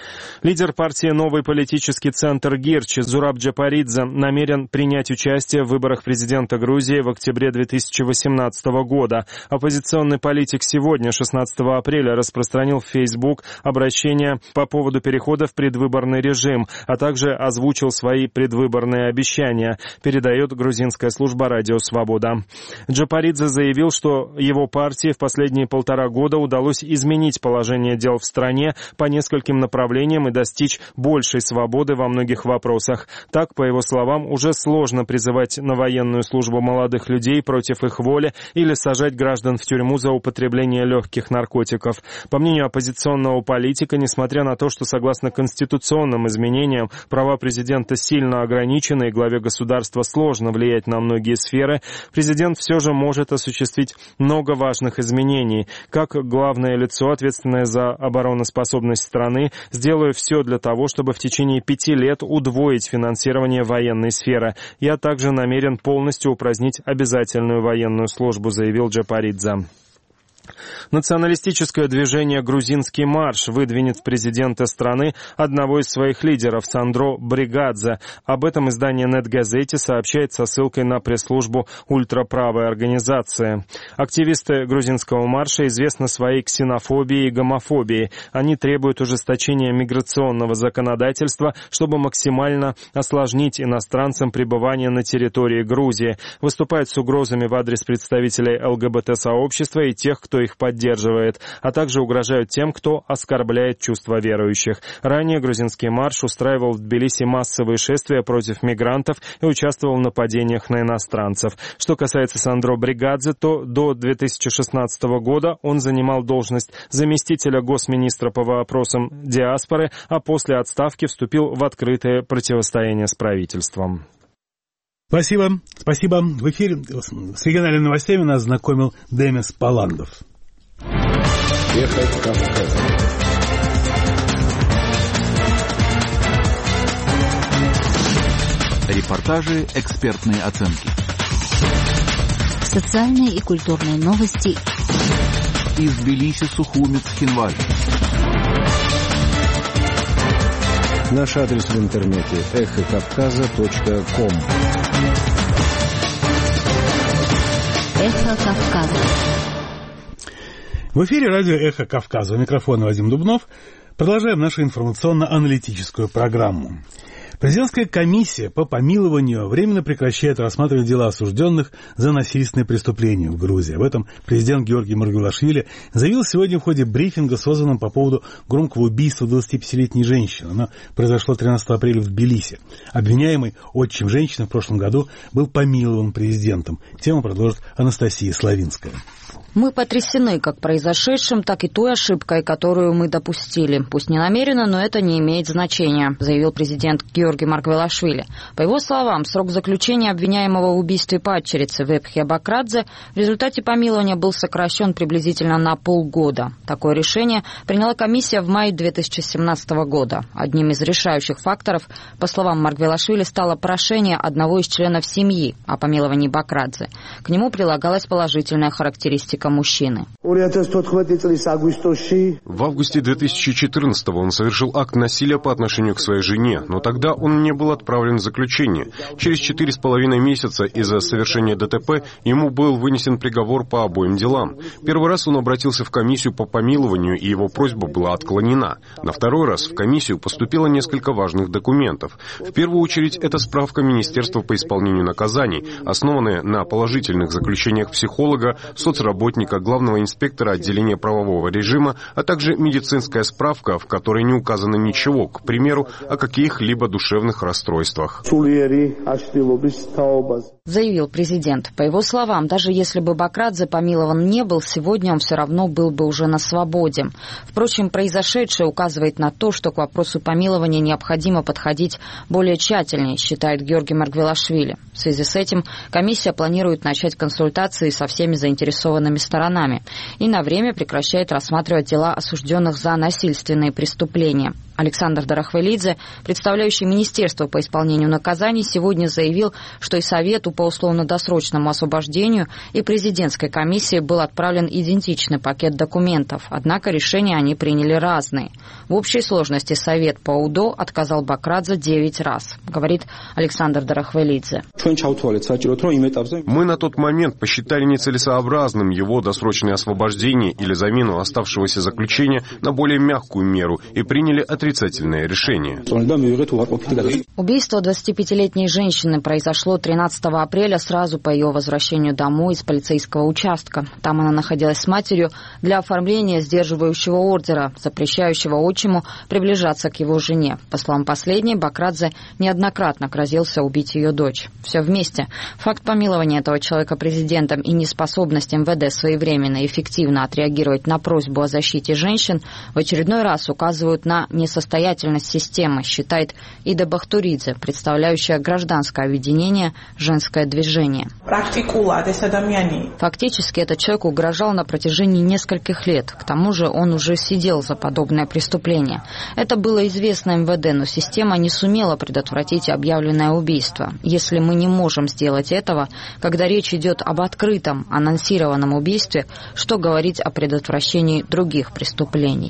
Лидер партии «Новый политический центр» Гирчи Зураб Джапаридзе намерен принять участие в выборах президента Грузии в октябре две тысячи восемнадцатого года. Оппозиционный политик сегодня, шестнадцатого апреля, распространил в Facebook обращение по поводу перехода в предвыборный режим, а также озвучил свои предвыборные обещания, передает грузинская служба «Радио Свобода». Джапаридзе заявил, что его партии в последние полтора года удалось изменить положение дел в стране по нескольким направлениям и достичь большей свободы во многих вопросах. Так, по его словам, уже сложно призывать на военную службу молодых людей против их воли или сажать граждан в тюрьму за употребление легких наркотиков. По мнению оппозиционного политика, несмотря на то, что согласно конституционным изменениям права президента сильно ограничены и главе государства сложно влиять на многие сферы, президент все же может осуществить много важных изменений. Как главное лицо, ответственное за обороноспособность страны, сделаю все для того, чтобы в течение пяти лет удвоить финансирование военной сферы. Я также намерен полностью упразднить обязательную военную службу, заявил Джапаридзе. Националистическое движение «Грузинский марш» выдвинет в президенты страны одного из своих лидеров, Сандро Бригадзе. Об этом издание «Нетгазете» сообщает со ссылкой на пресс-службу ультраправой организации. Активисты грузинского марша известны своей ксенофобией и гомофобией. Они требуют ужесточения миграционного законодательства, чтобы максимально осложнить иностранцам пребывание на территории Грузии. Выступают с угрозами в адрес представителей ЛГБТ-сообщества и тех, кто их поддерживает, а также угрожают тем, кто оскорбляет чувства верующих. Ранее грузинский марш устраивал в Тбилиси массовые шествия против мигрантов и участвовал в нападениях на иностранцев. Что касается Сандро Бригадзе, то до две тысячи шестнадцатого года он занимал должность заместителя госминистра по вопросам диаспоры, а после отставки вступил в открытое противостояние с правительством. Спасибо, спасибо. В эфире с региональными новостями нас знакомил Демис Паландов. Эхо Кавказа. Репортажи, экспертные оценки. Социальные и культурные новости. из Тбилиси, Сухуми, Цхинваль. Наш адрес в интернете эхо кавказа точка ком. Эхо Кавказа. В эфире радио «Эхо Кавказа». У микрофона Вадим Дубнов. Продолжаем нашу информационно-аналитическую программу. Президентская комиссия по помилованию временно прекращает рассматривать дела осужденных за насильственные преступления в Грузии. Об этом президент Георгий Маргвелашвили заявил сегодня в ходе брифинга, созданном по поводу громкого убийства двадцатипятилетней женщины. Оно произошло тринадцатого апреля в Тбилиси. Обвиняемый отчим женщины в прошлом году был помилован президентом. Тему продолжит Анастасия Славинская. Мы потрясены как произошедшим, так и той ошибкой, которую мы допустили. Пусть не намеренно, но это не имеет значения, заявил президент Георгий Маргвелашвили. По его словам, срок заключения обвиняемого в убийстве падчерицы Вепхи Абакрадзе в результате помилования был сокращен приблизительно на полгода. Такое решение приняла комиссия в мае две тысячи семнадцатого года. Одним из решающих факторов, по словам Маргвелашвили, стало прошение одного из членов семьи о помиловании Бакрадзе. К нему прилагалась положительная характеристика мужчины. В августе две тысячи четырнадцатого он совершил акт насилия по отношению к своей жене, но тогда он не был отправлен в заключение. Через четыре с половиной месяца из-за совершения ДТП ему был вынесен приговор по обоим делам. Первый раз он обратился в комиссию по помилованию, и его просьба была отклонена. На второй раз в комиссию поступило несколько важных документов. В первую очередь, это справка Министерства по исполнению наказаний, основанная на положительных заключениях психолога, соцработника, главного инспектора отделения правового режима, а также медицинская справка, в которой не указано ничего, к примеру, о каких-либо душевных расстройствах. Заявил президент. По его словам, даже если бы Бакрадзе помилован не был, сегодня он все равно был бы уже на свободе. Впрочем, произошедшее указывает на то, что к вопросу помилования необходимо подходить более тщательнее, считает Георгий Маргвелашвили. В связи с этим комиссия планирует начать консультации со всеми заинтересованными сторонами и на время прекращает рассматривать дела осужденных за насильственные преступления. Александр Дарахвелидзе, представляющий Министерство по исполнению наказаний, сегодня заявил, что и Совету по условно-досрочному освобождению, и президентской комиссии был отправлен идентичный пакет документов, однако решения они приняли разные. В общей сложности Совет по УДО отказал Бакрадзе девять раз, говорит Александр Дарахвелидзе. Мы на тот момент посчитали нецелесообразным его досрочное освобождение или замену оставшегося заключения на более мягкую меру и приняли отрицательное решение. Убийство двадцатипятилетней женщины произошло тринадцатого апреля сразу по ее возвращению домой из полицейского участка. Там она находилась с матерью для оформления сдерживающего ордера, запрещающего отчиму приближаться к его жене. По словам последней, Бакрадзе неоднократно грозился убить ее дочь. Все вместе. Факт помилования этого человека президентом и неспособность эм вэ дэ своевременно и эффективно отреагировать на просьбу о защите женщин в очередной раз указывают на несостоятельность системы, считает Ида Бахтуридзе, представляющая гражданское объединение «Женское движение». Фактически этот человек угрожал на протяжении нескольких лет. К тому же он уже сидел за подобное преступление. Это было известно эм вэ дэ, но система не сумела предотвратить объявленное убийство. Если мы не можем сделать этого, когда речь идет об открытом, анонсированном убийстве, что говорить о предотвращении других преступлений?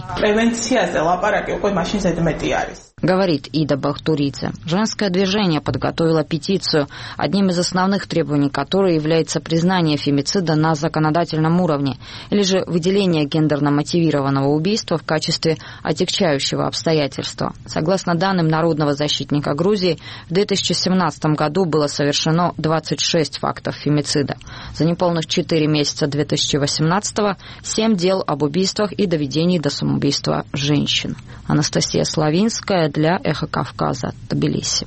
Говорит Ида Бахтуридзе. Женское движение подготовило петицию, одним из основных требований которой является признание фемицида на законодательном уровне, или же выделение гендерно-мотивированного убийства в качестве отягчающего обстоятельства. Согласно данным Народного защитника Грузии, в две тысячи семнадцатом году было совершено двадцать шесть фактов фемицида. За неполных четыре месяца две тысячи восемнадцатого семь дел об убийствах и доведении до самоубийства женщин. Анастасия Славинская для «Эхо Кавказа», Тбилиси.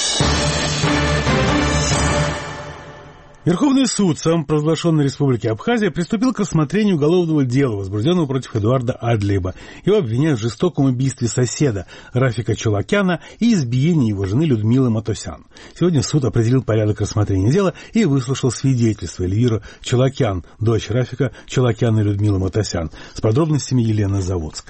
Верховный суд самопровозглашенной Республики Абхазия приступил к рассмотрению уголовного дела, возбужденного против Эдуарда Адлиба. Его обвиняют в жестоком убийстве соседа Рафика Чолакяна и избиении его жены Людмилы Матосян. Сегодня суд определил порядок рассмотрения дела и выслушал свидетельство Эльвиры Чолакян, дочь Рафика Чолакяна и Людмилы Матосян. С подробностями Елена Заводская.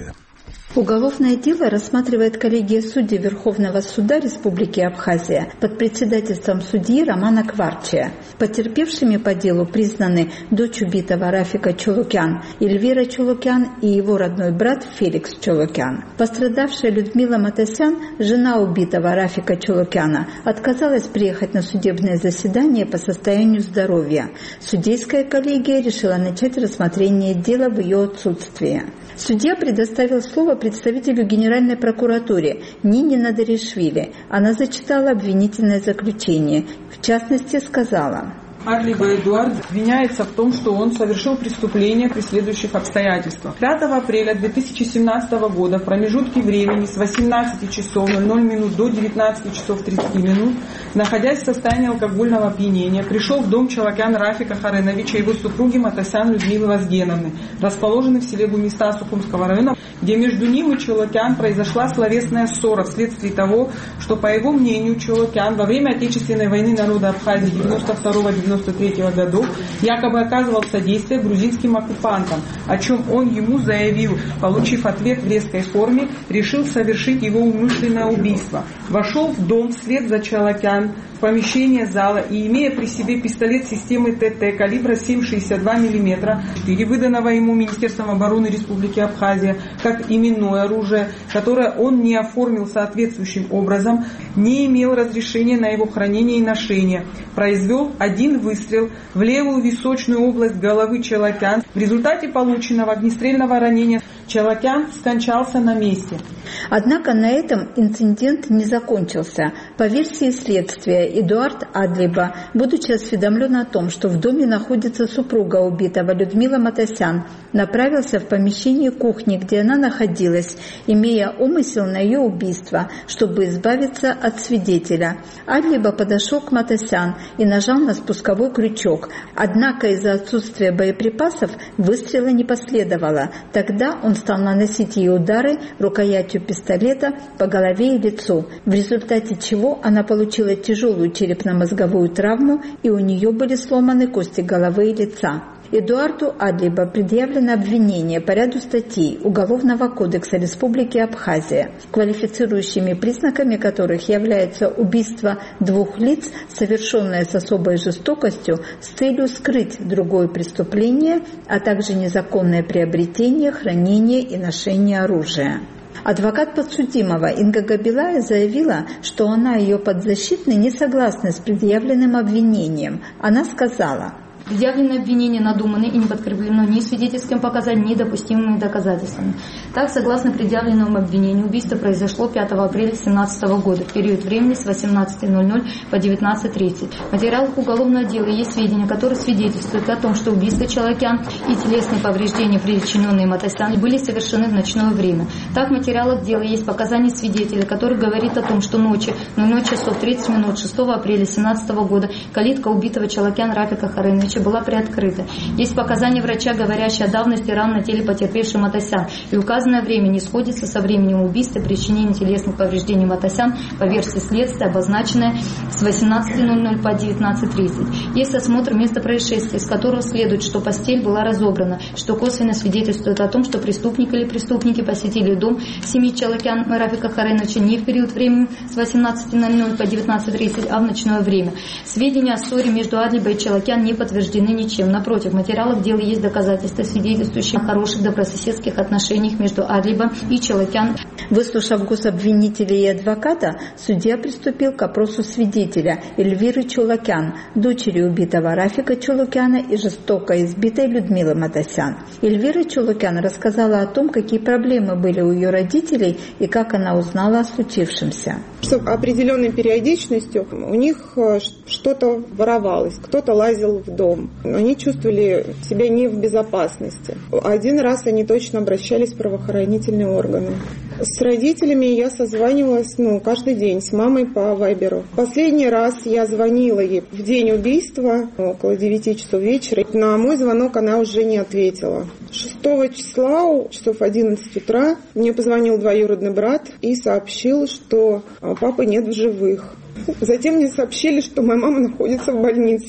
Уголовное дело рассматривает коллегия судей Верховного суда Республики Абхазия под председательством судьи Романа Кварчия. Потерпевшими по делу признаны дочь убитого Рафика Чолокян Эльвира Чолокян и его родной брат Феликс Чолокян. Пострадавшая Людмила Матасян, жена убитого Рафика Чолокяна, отказалась приехать на судебное заседание по состоянию здоровья. Судейская коллегия решила начать рассмотрение дела в ее отсутствие. Судья предоставил слово представителю Генеральной прокуратуры Нине Надаришвили. Она зачитала обвинительное заключение. В частности, сказала: Адлиба Эдуард обвиняется в том, что он совершил преступление при следующих обстоятельствах. пятого апреля две тысячи семнадцатого года в промежутке времени с восемнадцати часов ноль ноль минут до девятнадцати часов тридцати минут, находясь в состоянии алкогольного опьянения, пришел в дом Чолокяна Рафика Хареновича и его супруги Матасян Людмилы Вазгеновны, расположенный в селе Бумиста Сухумского района, где между ним и Чолокян произошла словесная ссора вследствие того, что, по его мнению, Чолокян во время Отечественной войны народа Абхазии девяносто второго — девяносто третьего годов якобы оказывал содействие грузинским оккупантам, о чем он ему заявил. Получив ответ в резкой форме, решил совершить его умышленное убийство. Вошел в дом вслед за Чолокян в помещение зала и, имея при себе пистолет системы ТТ калибра семь шестьдесят два миллиметра, выданного ему Министерством обороны Республики Абхазия как именное оружие, которое он не оформил соответствующим образом, не имел разрешения на его хранение и ношение, произвел один выстрел в левую височную область головы Чолокян. В результате полученного огнестрельного ранения Чолокян скончался на месте. Однако на этом инцидент не закончился. По версии следствия, Эдуард Адлиба, будучи осведомлен о том, что в доме находится супруга убитого Людмила Матасян, направился в помещение кухни, где она находилась, имея умысел на ее убийство, чтобы избавиться от свидетеля. Адлиба подошел к Матасян и нажал на спусковой крючок. Однако из-за отсутствия боеприпасов выстрела не последовало. Тогда он стал наносить ей удары рукоятью пистолета по голове и лицу, в результате чего она получила тяжелую черепно-мозговую травму, и у нее были сломаны кости головы и лица. Эдуарду Адлиба предъявлено обвинение по ряду статей Уголовного кодекса Республики Абхазия, квалифицирующими признаками которых является убийство двух лиц, совершенное с особой жестокостью с целью скрыть другое преступление, а также незаконное приобретение, хранение и ношение оружия. Адвокат подсудимого Инга Габилая заявила, что она и ее подзащитные не согласны с предъявленным обвинением. Она сказала: Предъявленное обвинение надумано и не подкреплено ни свидетельским показанием, ни допустимыми доказательствами. Так, согласно предъявленному обвинению, убийство произошло пятого апреля две тысячи семнадцатого года, в период времени с восемнадцати ноль-ноль по девятнадцать тридцать. В материалах уголовного дела есть сведения, которые свидетельствуют о том, что убийство Чолокян и телесные повреждения, причиненные Матасян, были совершены в ночное время. Так, в материалах дела есть показания свидетеля, который говорит о том, что ночью ноль ноль часов тридцать минут шестого апреля две тысячи семнадцатого года калитка убитого Чолокян Рафика Хареновича была приоткрыта. Есть показания врача, говорящие о давности ран на теле потерпевшей Матасян, и указанное время не сходится со временем убийства и причинения телесных повреждений Матасян по версии следствия, обозначенное с восемнадцати ноль-ноль по девятнадцать тридцать. Есть осмотр места происшествия, из которого следует, что постель была разобрана, что косвенно свидетельствует о том, что преступник или преступники посетили дом семьи Чолокян Рафика Хареновича не в период времени с восемнадцати ноль-ноль по девятнадцать тридцать, а в ночное время. Сведения о ссоре между Адлибой и Чолокян не подтверждены ничем. Напротив, в материалах дела есть доказательства, свидетельствующие о хороших добрососедских отношениях между Адлибом и Чолокян. Выслушав гособвинителя и адвоката, судья приступил к опросу свидетеля Эльвиры Чолокян, дочери убитого Рафика Чолокяна и жестоко избитой Людмилы Матасян. Эльвира Чолокян рассказала о том, какие проблемы были у ее родителей и как она узнала о случившемся. С определенной периодичностью у них что-то воровалось, кто-то лазил в дом. Они чувствовали себя не в безопасности. Один раз они точно обращались в правоохранительные органы. С родителями я созванивалась ну, каждый день, с мамой по вайберу. Последний раз я звонила ей в день убийства, около девяти часов вечера. На мой звонок она уже не ответила. шестого числа, часов одиннадцать утра, мне позвонил двоюродный брат и сообщил, что папы нет в живых. Затем мне сообщили, что моя мама находится в больнице.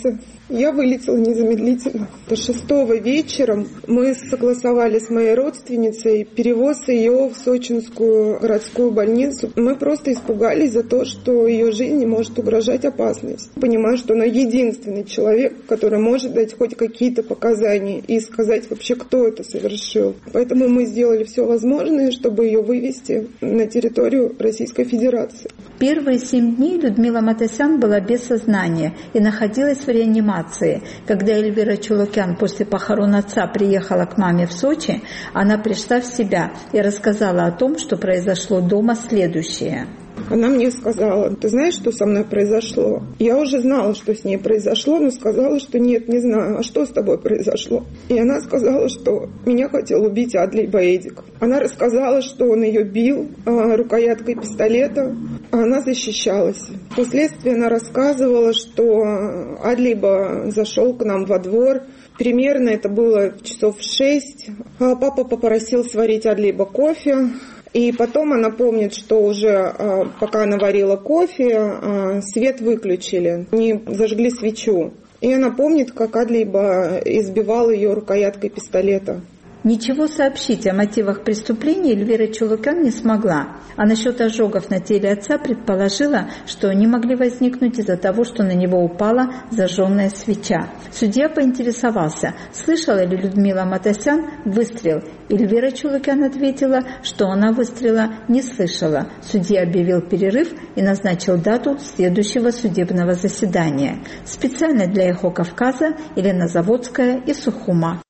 Я вылетела незамедлительно. До шестого вечером мы согласовали с моей родственницей перевоз ее в Сочинскую городскую больницу. Мы просто испугались за то, что ее жизни может угрожать опасность. Понимаю, что она единственный человек, который может дать хоть какие-то показания и сказать вообще, кто это совершил. Поэтому мы сделали все возможное, чтобы ее вывести на территорию Российской Федерации. Первые семь дней Людмила Матасян была без сознания и находилась в реанимации. Когда Эльвира Чулукян после похорон отца приехала к маме в Сочи, она пришла в себя и рассказала о том, что произошло дома следующее. Она мне сказала: ты знаешь, что со мной произошло? Я уже знала, что с ней произошло, но сказала, что нет, не знаю. А что с тобой произошло? И она сказала, что меня хотел убить Адлей Баэдик. Она рассказала, что он ее бил а, рукояткой пистолета, а она защищалась. Впоследствии она рассказывала, что Адлейба зашел к нам во двор. Примерно это было часов в шесть. А папа попросил сварить Адлейба кофе. И потом она помнит, что уже пока она варила кофе, свет выключили, не зажгли свечу. И она помнит, как Адлейба избивал ее рукояткой пистолета. Ничего сообщить о мотивах преступления Эльвира Чулукян не смогла, а насчет ожогов на теле отца предположила, что они могли возникнуть из-за того, что на него упала зажженная свеча. Судья поинтересовался, слышала ли Людмила Матасян выстрел. Эльвира Чулукян ответила, что она выстрела не слышала. Судья объявил перерыв и назначил дату следующего судебного заседания. Специально для «Эхо Кавказа» Елена Заводская из Сухума.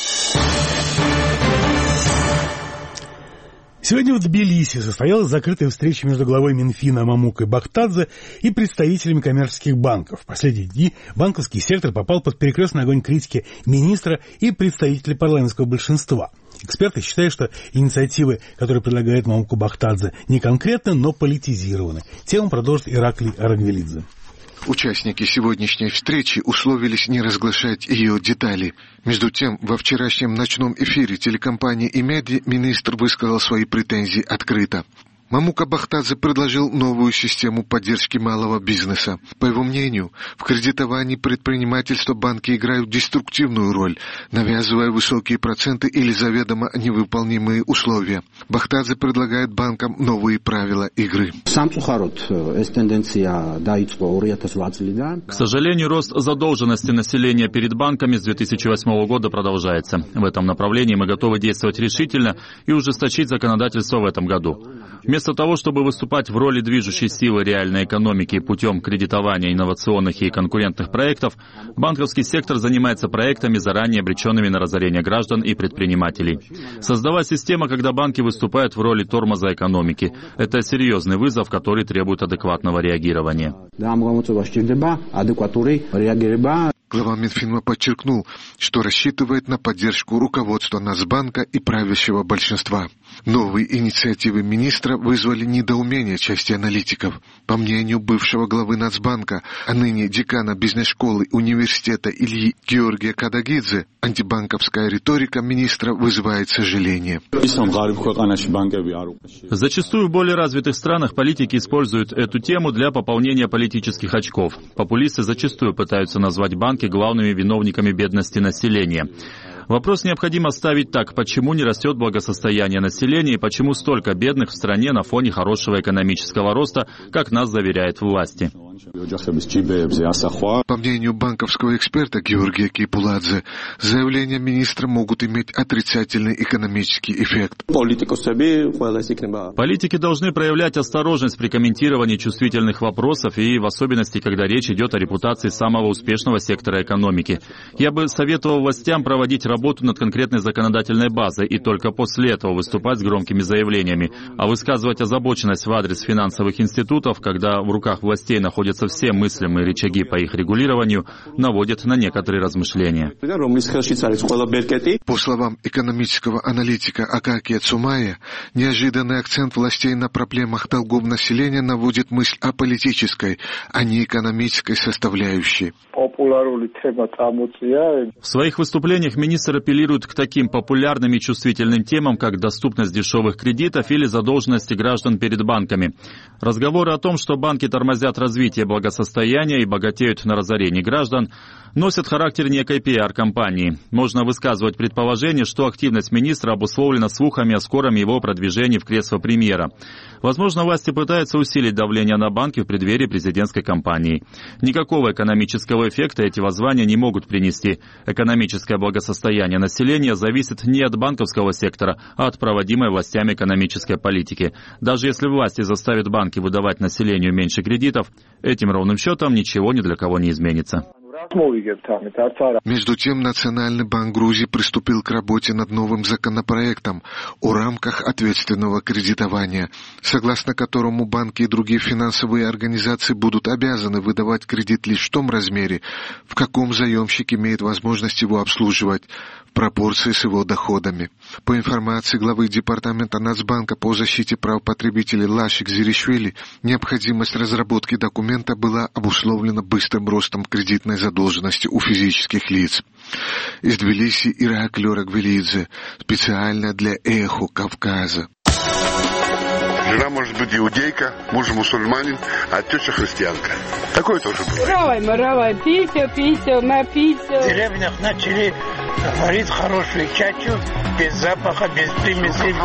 Сегодня в Тбилиси состоялась закрытая встреча между главой Минфина Мамукой Бахтадзе и представителями коммерческих банков. В последние дни банковский сектор попал под перекрестный огонь критики министра и представителей парламентского большинства. Эксперты считают, что инициативы, которые предлагает Мамука Бахтадзе, не конкретны, но политизированы. Тему продолжит Ираклий Арангвелидзе. Участники сегодняшней встречи условились не разглашать ее детали. Между тем, во вчерашнем ночном эфире телекомпании «Имеди» министр высказал свои претензии открыто. Мамука Бахтадзе предложил новую систему поддержки малого бизнеса. По его мнению, в кредитовании предпринимательства банки играют деструктивную роль, навязывая высокие проценты или заведомо невыполнимые условия. Бахтадзе предлагает банкам новые правила игры. К сожалению, рост задолженности населения перед банками с две тысячи восьмого года продолжается. В этом направлении мы готовы действовать решительно и ужесточить законодательство в этом году. Вместо того, чтобы выступать в роли движущей силы реальной экономики путем кредитования инновационных и конкурентных проектов, банковский сектор занимается проектами, заранее обреченными на разорение граждан и предпринимателей. Создавать систему, когда банки выступают в роли тормоза экономики, это серьезный вызов, который требует адекватного реагирования. Глава Минфина подчеркнул, что рассчитывает на поддержку руководства Нацбанка и правящего большинства. Новые инициативы министра вызвали недоумение части аналитиков. По мнению бывшего главы Нацбанка, а ныне декана бизнес-школы университета Ильи Георгия Кадагидзе, антибанковская риторика министра вызывает сожаление. Зачастую в более развитых странах политики используют эту тему для пополнения политических очков. Популисты зачастую пытаются назвать банки главными виновниками бедности населения. Вопрос необходимо ставить так: почему не растет благосостояние населения и почему столько бедных в стране на фоне хорошего экономического роста, как нас заверяют власти? По мнению банковского эксперта Георгия Кипуладзе, заявления министра могут иметь отрицательный экономический эффект. Политики должны проявлять осторожность при комментировании чувствительных вопросов и в особенности, когда речь идет о репутации самого успешного сектора экономики. Я бы советовал властям проводить работу над конкретной законодательной базой и только после этого выступать с громкими заявлениями, а высказывать озабоченность в адрес финансовых институтов, когда в руках властей находятся все мыслимые рычаги по их регулированию, наводит на некоторые размышления. По словам экономического аналитика Акакия Цумая, неожиданный акцент властей на проблемах долгов населения наводит мысль о политической, а не экономической составляющей. В своих выступлениях министр апеллирует к таким популярным и чувствительным темам, как доступность дешевых кредитов или задолженности граждан перед банками. Разговоры о том, что банки тормозят развитие развитие благосостояния и богатеют на разорении граждан, носят характер некой пиар-компании. Можно высказывать предположение, что активность министра обусловлена слухами о скором его продвижении в кресло премьера. Возможно, власти пытаются усилить давление на банки в преддверии президентской кампании. Никакого экономического эффекта эти воззвания не могут принести. Экономическое благосостояние населения зависит не от банковского сектора, а от проводимой властями экономической политики. Даже если власти заставят банки выдавать населению меньше кредитов, этим ровным счетом ничего ни для кого не изменится. Между тем, Национальный банк Грузии приступил к работе над новым законопроектом о рамках ответственного кредитования, согласно которому банки и другие финансовые организации будут обязаны выдавать кредит лишь в том размере, в каком заемщик имеет возможность его обслуживать, в пропорции с его доходами. По информации главы Департамента Нацбанка по защите прав потребителей Лашик Зиришвили, необходимость разработки документа была обусловлена быстрым ростом кредитной задолженности у физических лиц. Из Тбилиси Ираклий Рагвелидзе, специально для «Эхо Кавказа». Жена может быть иудейка, муж мусульманин, а теща христианка. Такое тоже было. Равай, маравай, пися, пися, на пися. В деревнях начали варить хорошую чачу, без запаха, без примесей.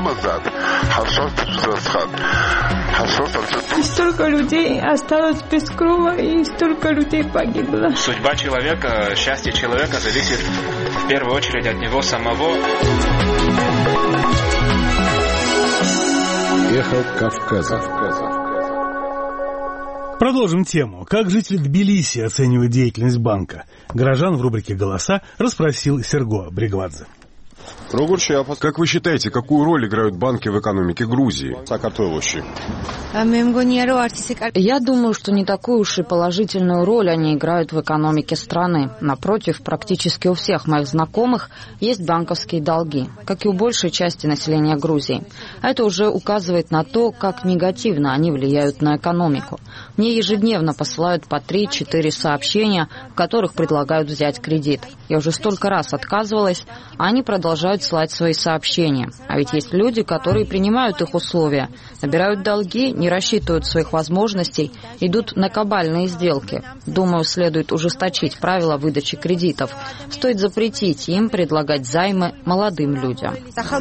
И столько людей осталось без крова, и столько людей погибло. Судьба человека, счастье человека зависит в первую очередь от него самого. Эхо Кавказа. Продолжим тему. Как жители Тбилиси оценивают деятельность банка? Горожан в рубрике «Голоса» расспросил Серго Бригвадзе. Как вы считаете, какую роль играют банки в экономике Грузии? Я думаю, что не такую уж и положительную роль они играют в экономике страны. Напротив, практически у всех моих знакомых есть банковские долги, как и у большей части населения Грузии. Это уже указывает на то, как негативно они влияют на экономику. Мне ежедневно посылают по три-четыре сообщения, в которых предлагают взять кредит. Я уже столько раз отказывалась, а они продолжают слать свои сообщения. А ведь есть люди, которые принимают их условия, набирают долги, не рассчитывают своих возможностей, идут на кабальные сделки. Думаю, следует ужесточить правила выдачи кредитов. Стоит запретить им предлагать займы молодым людям.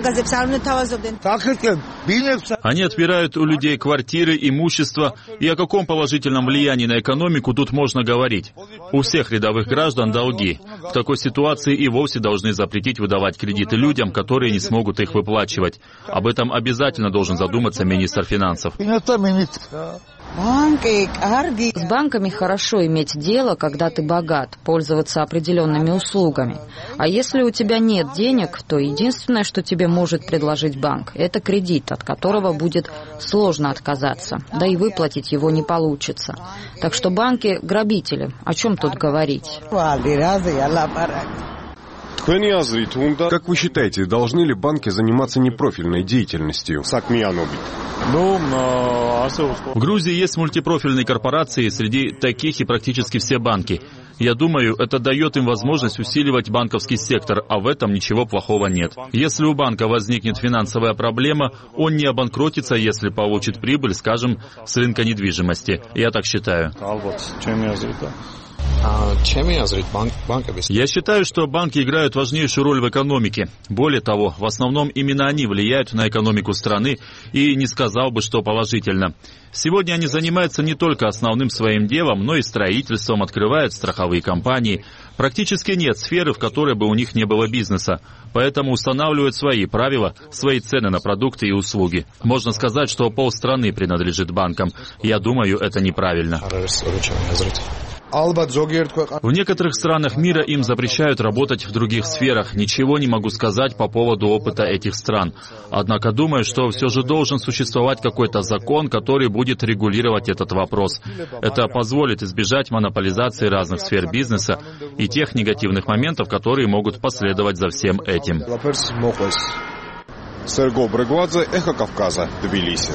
Они отбирают у людей квартиры, имущество, и о каком положительном влиянии на экономику тут можно говорить? У всех рядовых граждан долги. В такой ситуации и вовсе должны запретить выдавать кредиты людям, которые не смогут их выплачивать. Об этом обязательно должен задуматься министр финансов. С банками хорошо иметь дело, когда ты богат, пользоваться определенными услугами. А если у тебя нет денег, то единственное, что тебе может предложить банк, это кредит, от которого будет сложно отказаться, да и выплатить его не получится. Так что банки – грабители. О чем тут говорить? Как вы считаете, должны ли банки заниматься непрофильной деятельностью? В Грузии есть мультипрофильные корпорации, среди таких и практически все банки. Я думаю, это дает им возможность усиливать банковский сектор, а в этом ничего плохого нет. Если у банка возникнет финансовая проблема, он не обанкротится, если получит прибыль, скажем, с рынка недвижимости. Я так считаю. Я считаю, что банки играют важнейшую роль в экономике. Более того, в основном именно они влияют на экономику страны, и не сказал бы, что положительно. Сегодня они занимаются не только основным своим делом, но и строительством, открывают страховые компании. Практически нет сферы, в которой бы у них не было бизнеса. Поэтому устанавливают свои правила, свои цены на продукты и услуги. Можно сказать, что полстраны принадлежит банкам. Я думаю, это неправильно. В некоторых странах мира им запрещают работать в других сферах. Ничего не могу сказать по поводу опыта этих стран. Однако думаю, что все же должен существовать какой-то закон, который будет регулировать этот вопрос. Это позволит избежать монополизации разных сфер бизнеса и тех негативных моментов, которые могут последовать за всем этим. Серго Бригвадзе, Эхо Кавказа, Тбилиси.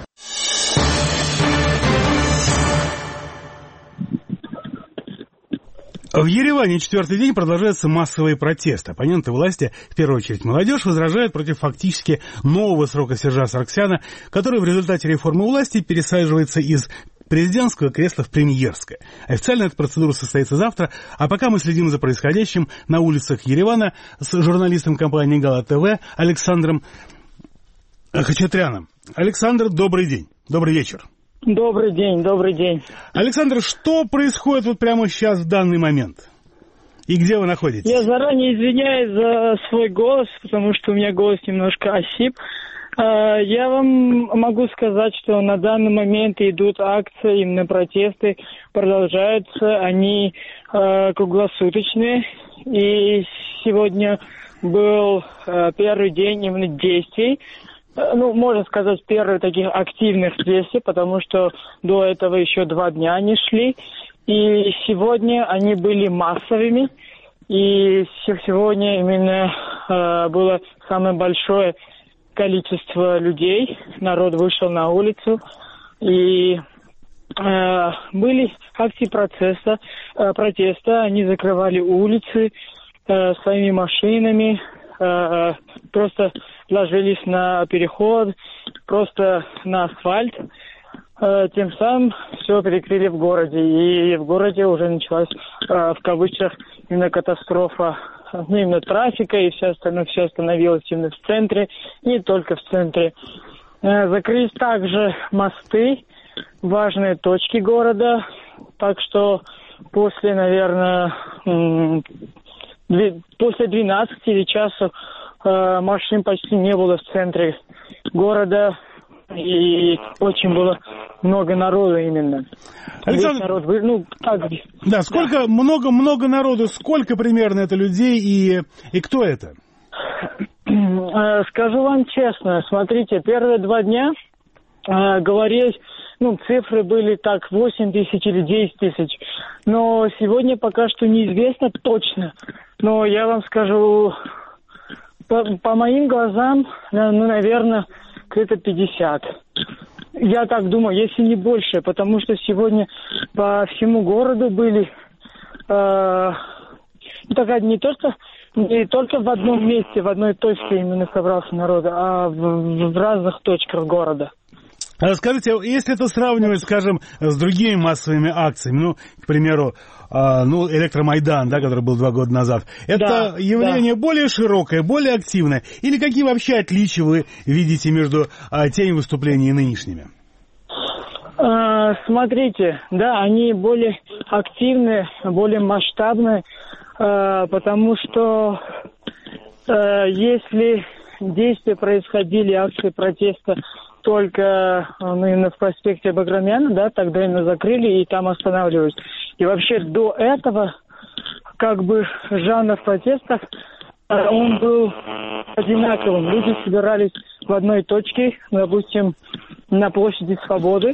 В Ереване четвертый день продолжаются массовые протесты. Оппоненты власти, в первую очередь молодежь, возражают против фактически нового срока Сержа Саргсяна, который в результате реформы власти пересаживается из президентского кресла в премьерское. Официально эта процедура состоится завтра, а пока мы следим за происходящим на улицах Еревана с журналистом компании «Гала ТВ» Александром Хачатряном. Александр, добрый день, добрый вечер. Добрый день, добрый день. Александр, что происходит вот прямо сейчас в данный момент? И где вы находитесь? Я заранее извиняюсь за свой голос, потому что у меня голос немножко осип. Я вам могу сказать, что на данный момент идут акции, именно протесты продолжаются, они круглосуточные. И сегодня был первый день именно действий. Ну, можно сказать, первых таких активных действий, потому что до этого еще два дня они шли. И сегодня они были массовыми, и сегодня именно э, было самое большое количество людей, народ вышел на улицу, и э, были акции процесса, э, протеста, они закрывали улицы э, своими машинами, э, просто ложились на переход, просто на асфальт. Тем самым все перекрыли в городе. И в городе уже началась, в кавычках, именно катастрофа, ну, именно трафика, и все остальное, все остановилось именно в центре, не только в центре. Закрылись также мосты, важные точки города, так что после, наверное, после двенадцати или часу машин почти не было в центре города. И очень было много народу именно. Александр, народ, ну, так, да, сколько, много-много да. народу, сколько примерно это людей и, и кто это? Скажу вам честно, смотрите, первые два дня э, говорилось, ну, цифры были так восемь тысяч или десять тысяч, но сегодня пока что неизвестно точно. Но я вам скажу, по, по моим глазам, ну, наверное, где-то пятьдесят. Я так думаю, если не больше, потому что сегодня по всему городу были э, такая не только не только в одном месте, в одной точке именно собрался народ, а в, в разных точках города. Скажите, если это сравнивать, скажем, с другими массовыми акциями, ну, к примеру, э, ну, Электромайдан, да, который был два года назад, это да, явление да. более широкое, более активное? Или какие вообще отличия вы видите между э, теми выступлениями и нынешними? Э, смотрите, да, они более активные, более масштабные, э, потому что э, если действия происходили, акции протеста, только ну, именно в проспекте Баграмяна, да, тогда именно закрыли и там останавливались. И вообще до этого, как бы, жанр протестов, он был одинаковым. Люди собирались в одной точке, допустим, на площади Свободы.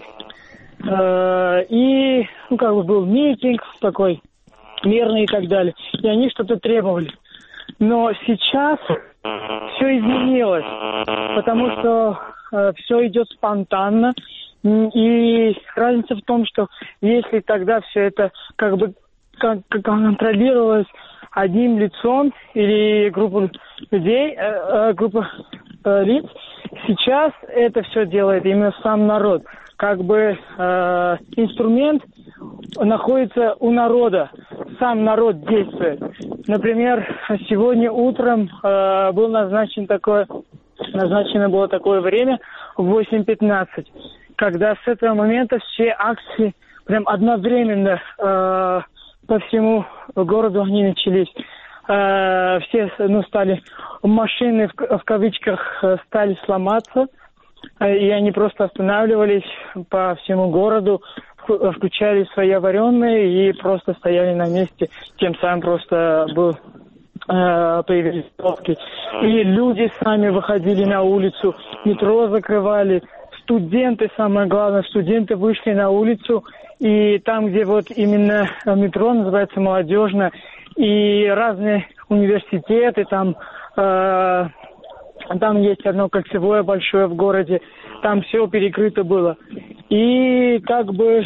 И, ну, как бы, был митинг такой, мирный и так далее. И они что-то требовали. Но сейчас все изменилось, потому что все идет спонтанно, и разница в том, что если тогда все это как бы контролировалось одним лицом или группой людей, группа лиц, сейчас это все делает именно сам народ. Как бы инструмент находится у народа, сам народ действует. Например, сегодня утром был назначен такой Назначено было такое время в восемь пятнадцать, когда с этого момента все акции прям одновременно э, по всему городу они начались. Э, все, ну, стали, машины в, в кавычках стали сломаться, э, и они просто останавливались по всему городу, включали свои аварийные и просто стояли на месте, тем самым просто был... появились пробки. И люди сами выходили на улицу, метро закрывали, студенты, самое главное, студенты вышли на улицу, и там, где вот именно метро называется молодежное, и разные университеты, там, э, там есть одно кольцевое большое в городе, там все перекрыто было. И как бы,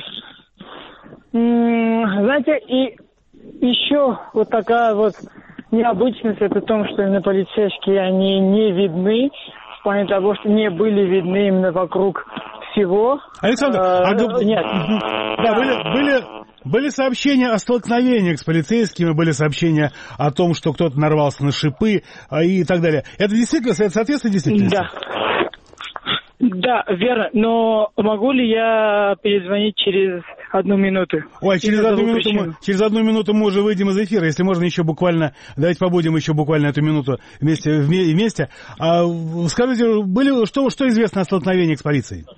м- знаете, и еще вот такая вот необычность, это в том, что именно полицейские, они не видны, в плане того, что не были видны именно вокруг всего... Александр, э, а... Нет. Да, были, были, были сообщения о столкновениях с полицейскими, были сообщения о том, что кто-то нарвался на шипы и так далее. Это действительно, это соответствует действительности? Да. Да, верно. Но могу ли я перезвонить через одну минуту? Ой, через одну минуту, мы, через одну минуту мы уже выйдем из эфира. Если можно, еще буквально, давайте побудем еще буквально эту минуту вместе. вместе. А, скажите, были, что, что известно о столкновениях с полицией?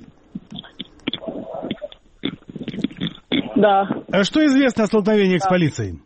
Да. А что известно о столкновениях да. с полицией?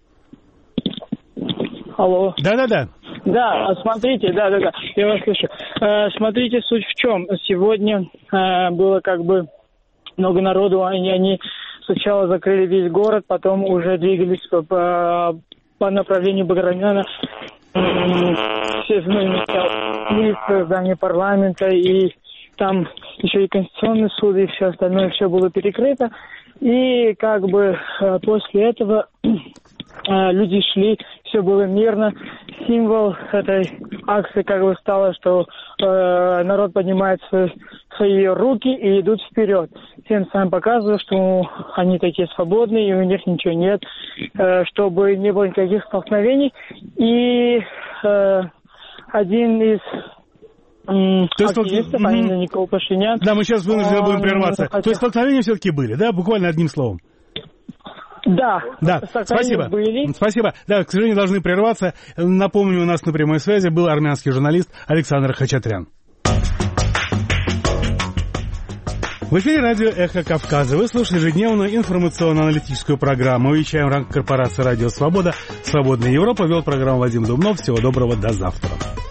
Алло. Да-да-да. Да, смотрите, да-да-да, я вас слышу. Э, смотрите, суть в чем. Сегодня э, было как бы много народу, они, они сначала закрыли весь город, потом уже двигались по, по, по направлению Баграмяна. Все места, здание парламента, и там еще и Конституционный суд, и все остальное, все было перекрыто. И как бы э, после этого... люди шли, все было мирно. Символ этой акции как бы стало, что э, народ поднимает свои, свои руки и идут вперед. Тем самым показывая, что они такие свободные, и у них ничего нет, э, чтобы не было никаких столкновений. И э, один из м, активистов, стол... именно Никол Пашинян... Да, мы сейчас вынуждены будем прерваться. Хотел... То есть столкновения все-таки были, да? Буквально одним словом. Да, да. Спасибо. Были. Спасибо. Да, к сожалению, должны прерваться. Напомню, у нас на прямой связи был армянский журналист Александр Хачатрян. В эфире радио «Эхо Кавказа». Вы слушали ежедневную информационно-аналитическую программу. Мы вещаем в рамках корпорации «Радио Свобода». «Свободная Европа». Вел программу Вадим Думнов. Всего доброго, до завтра.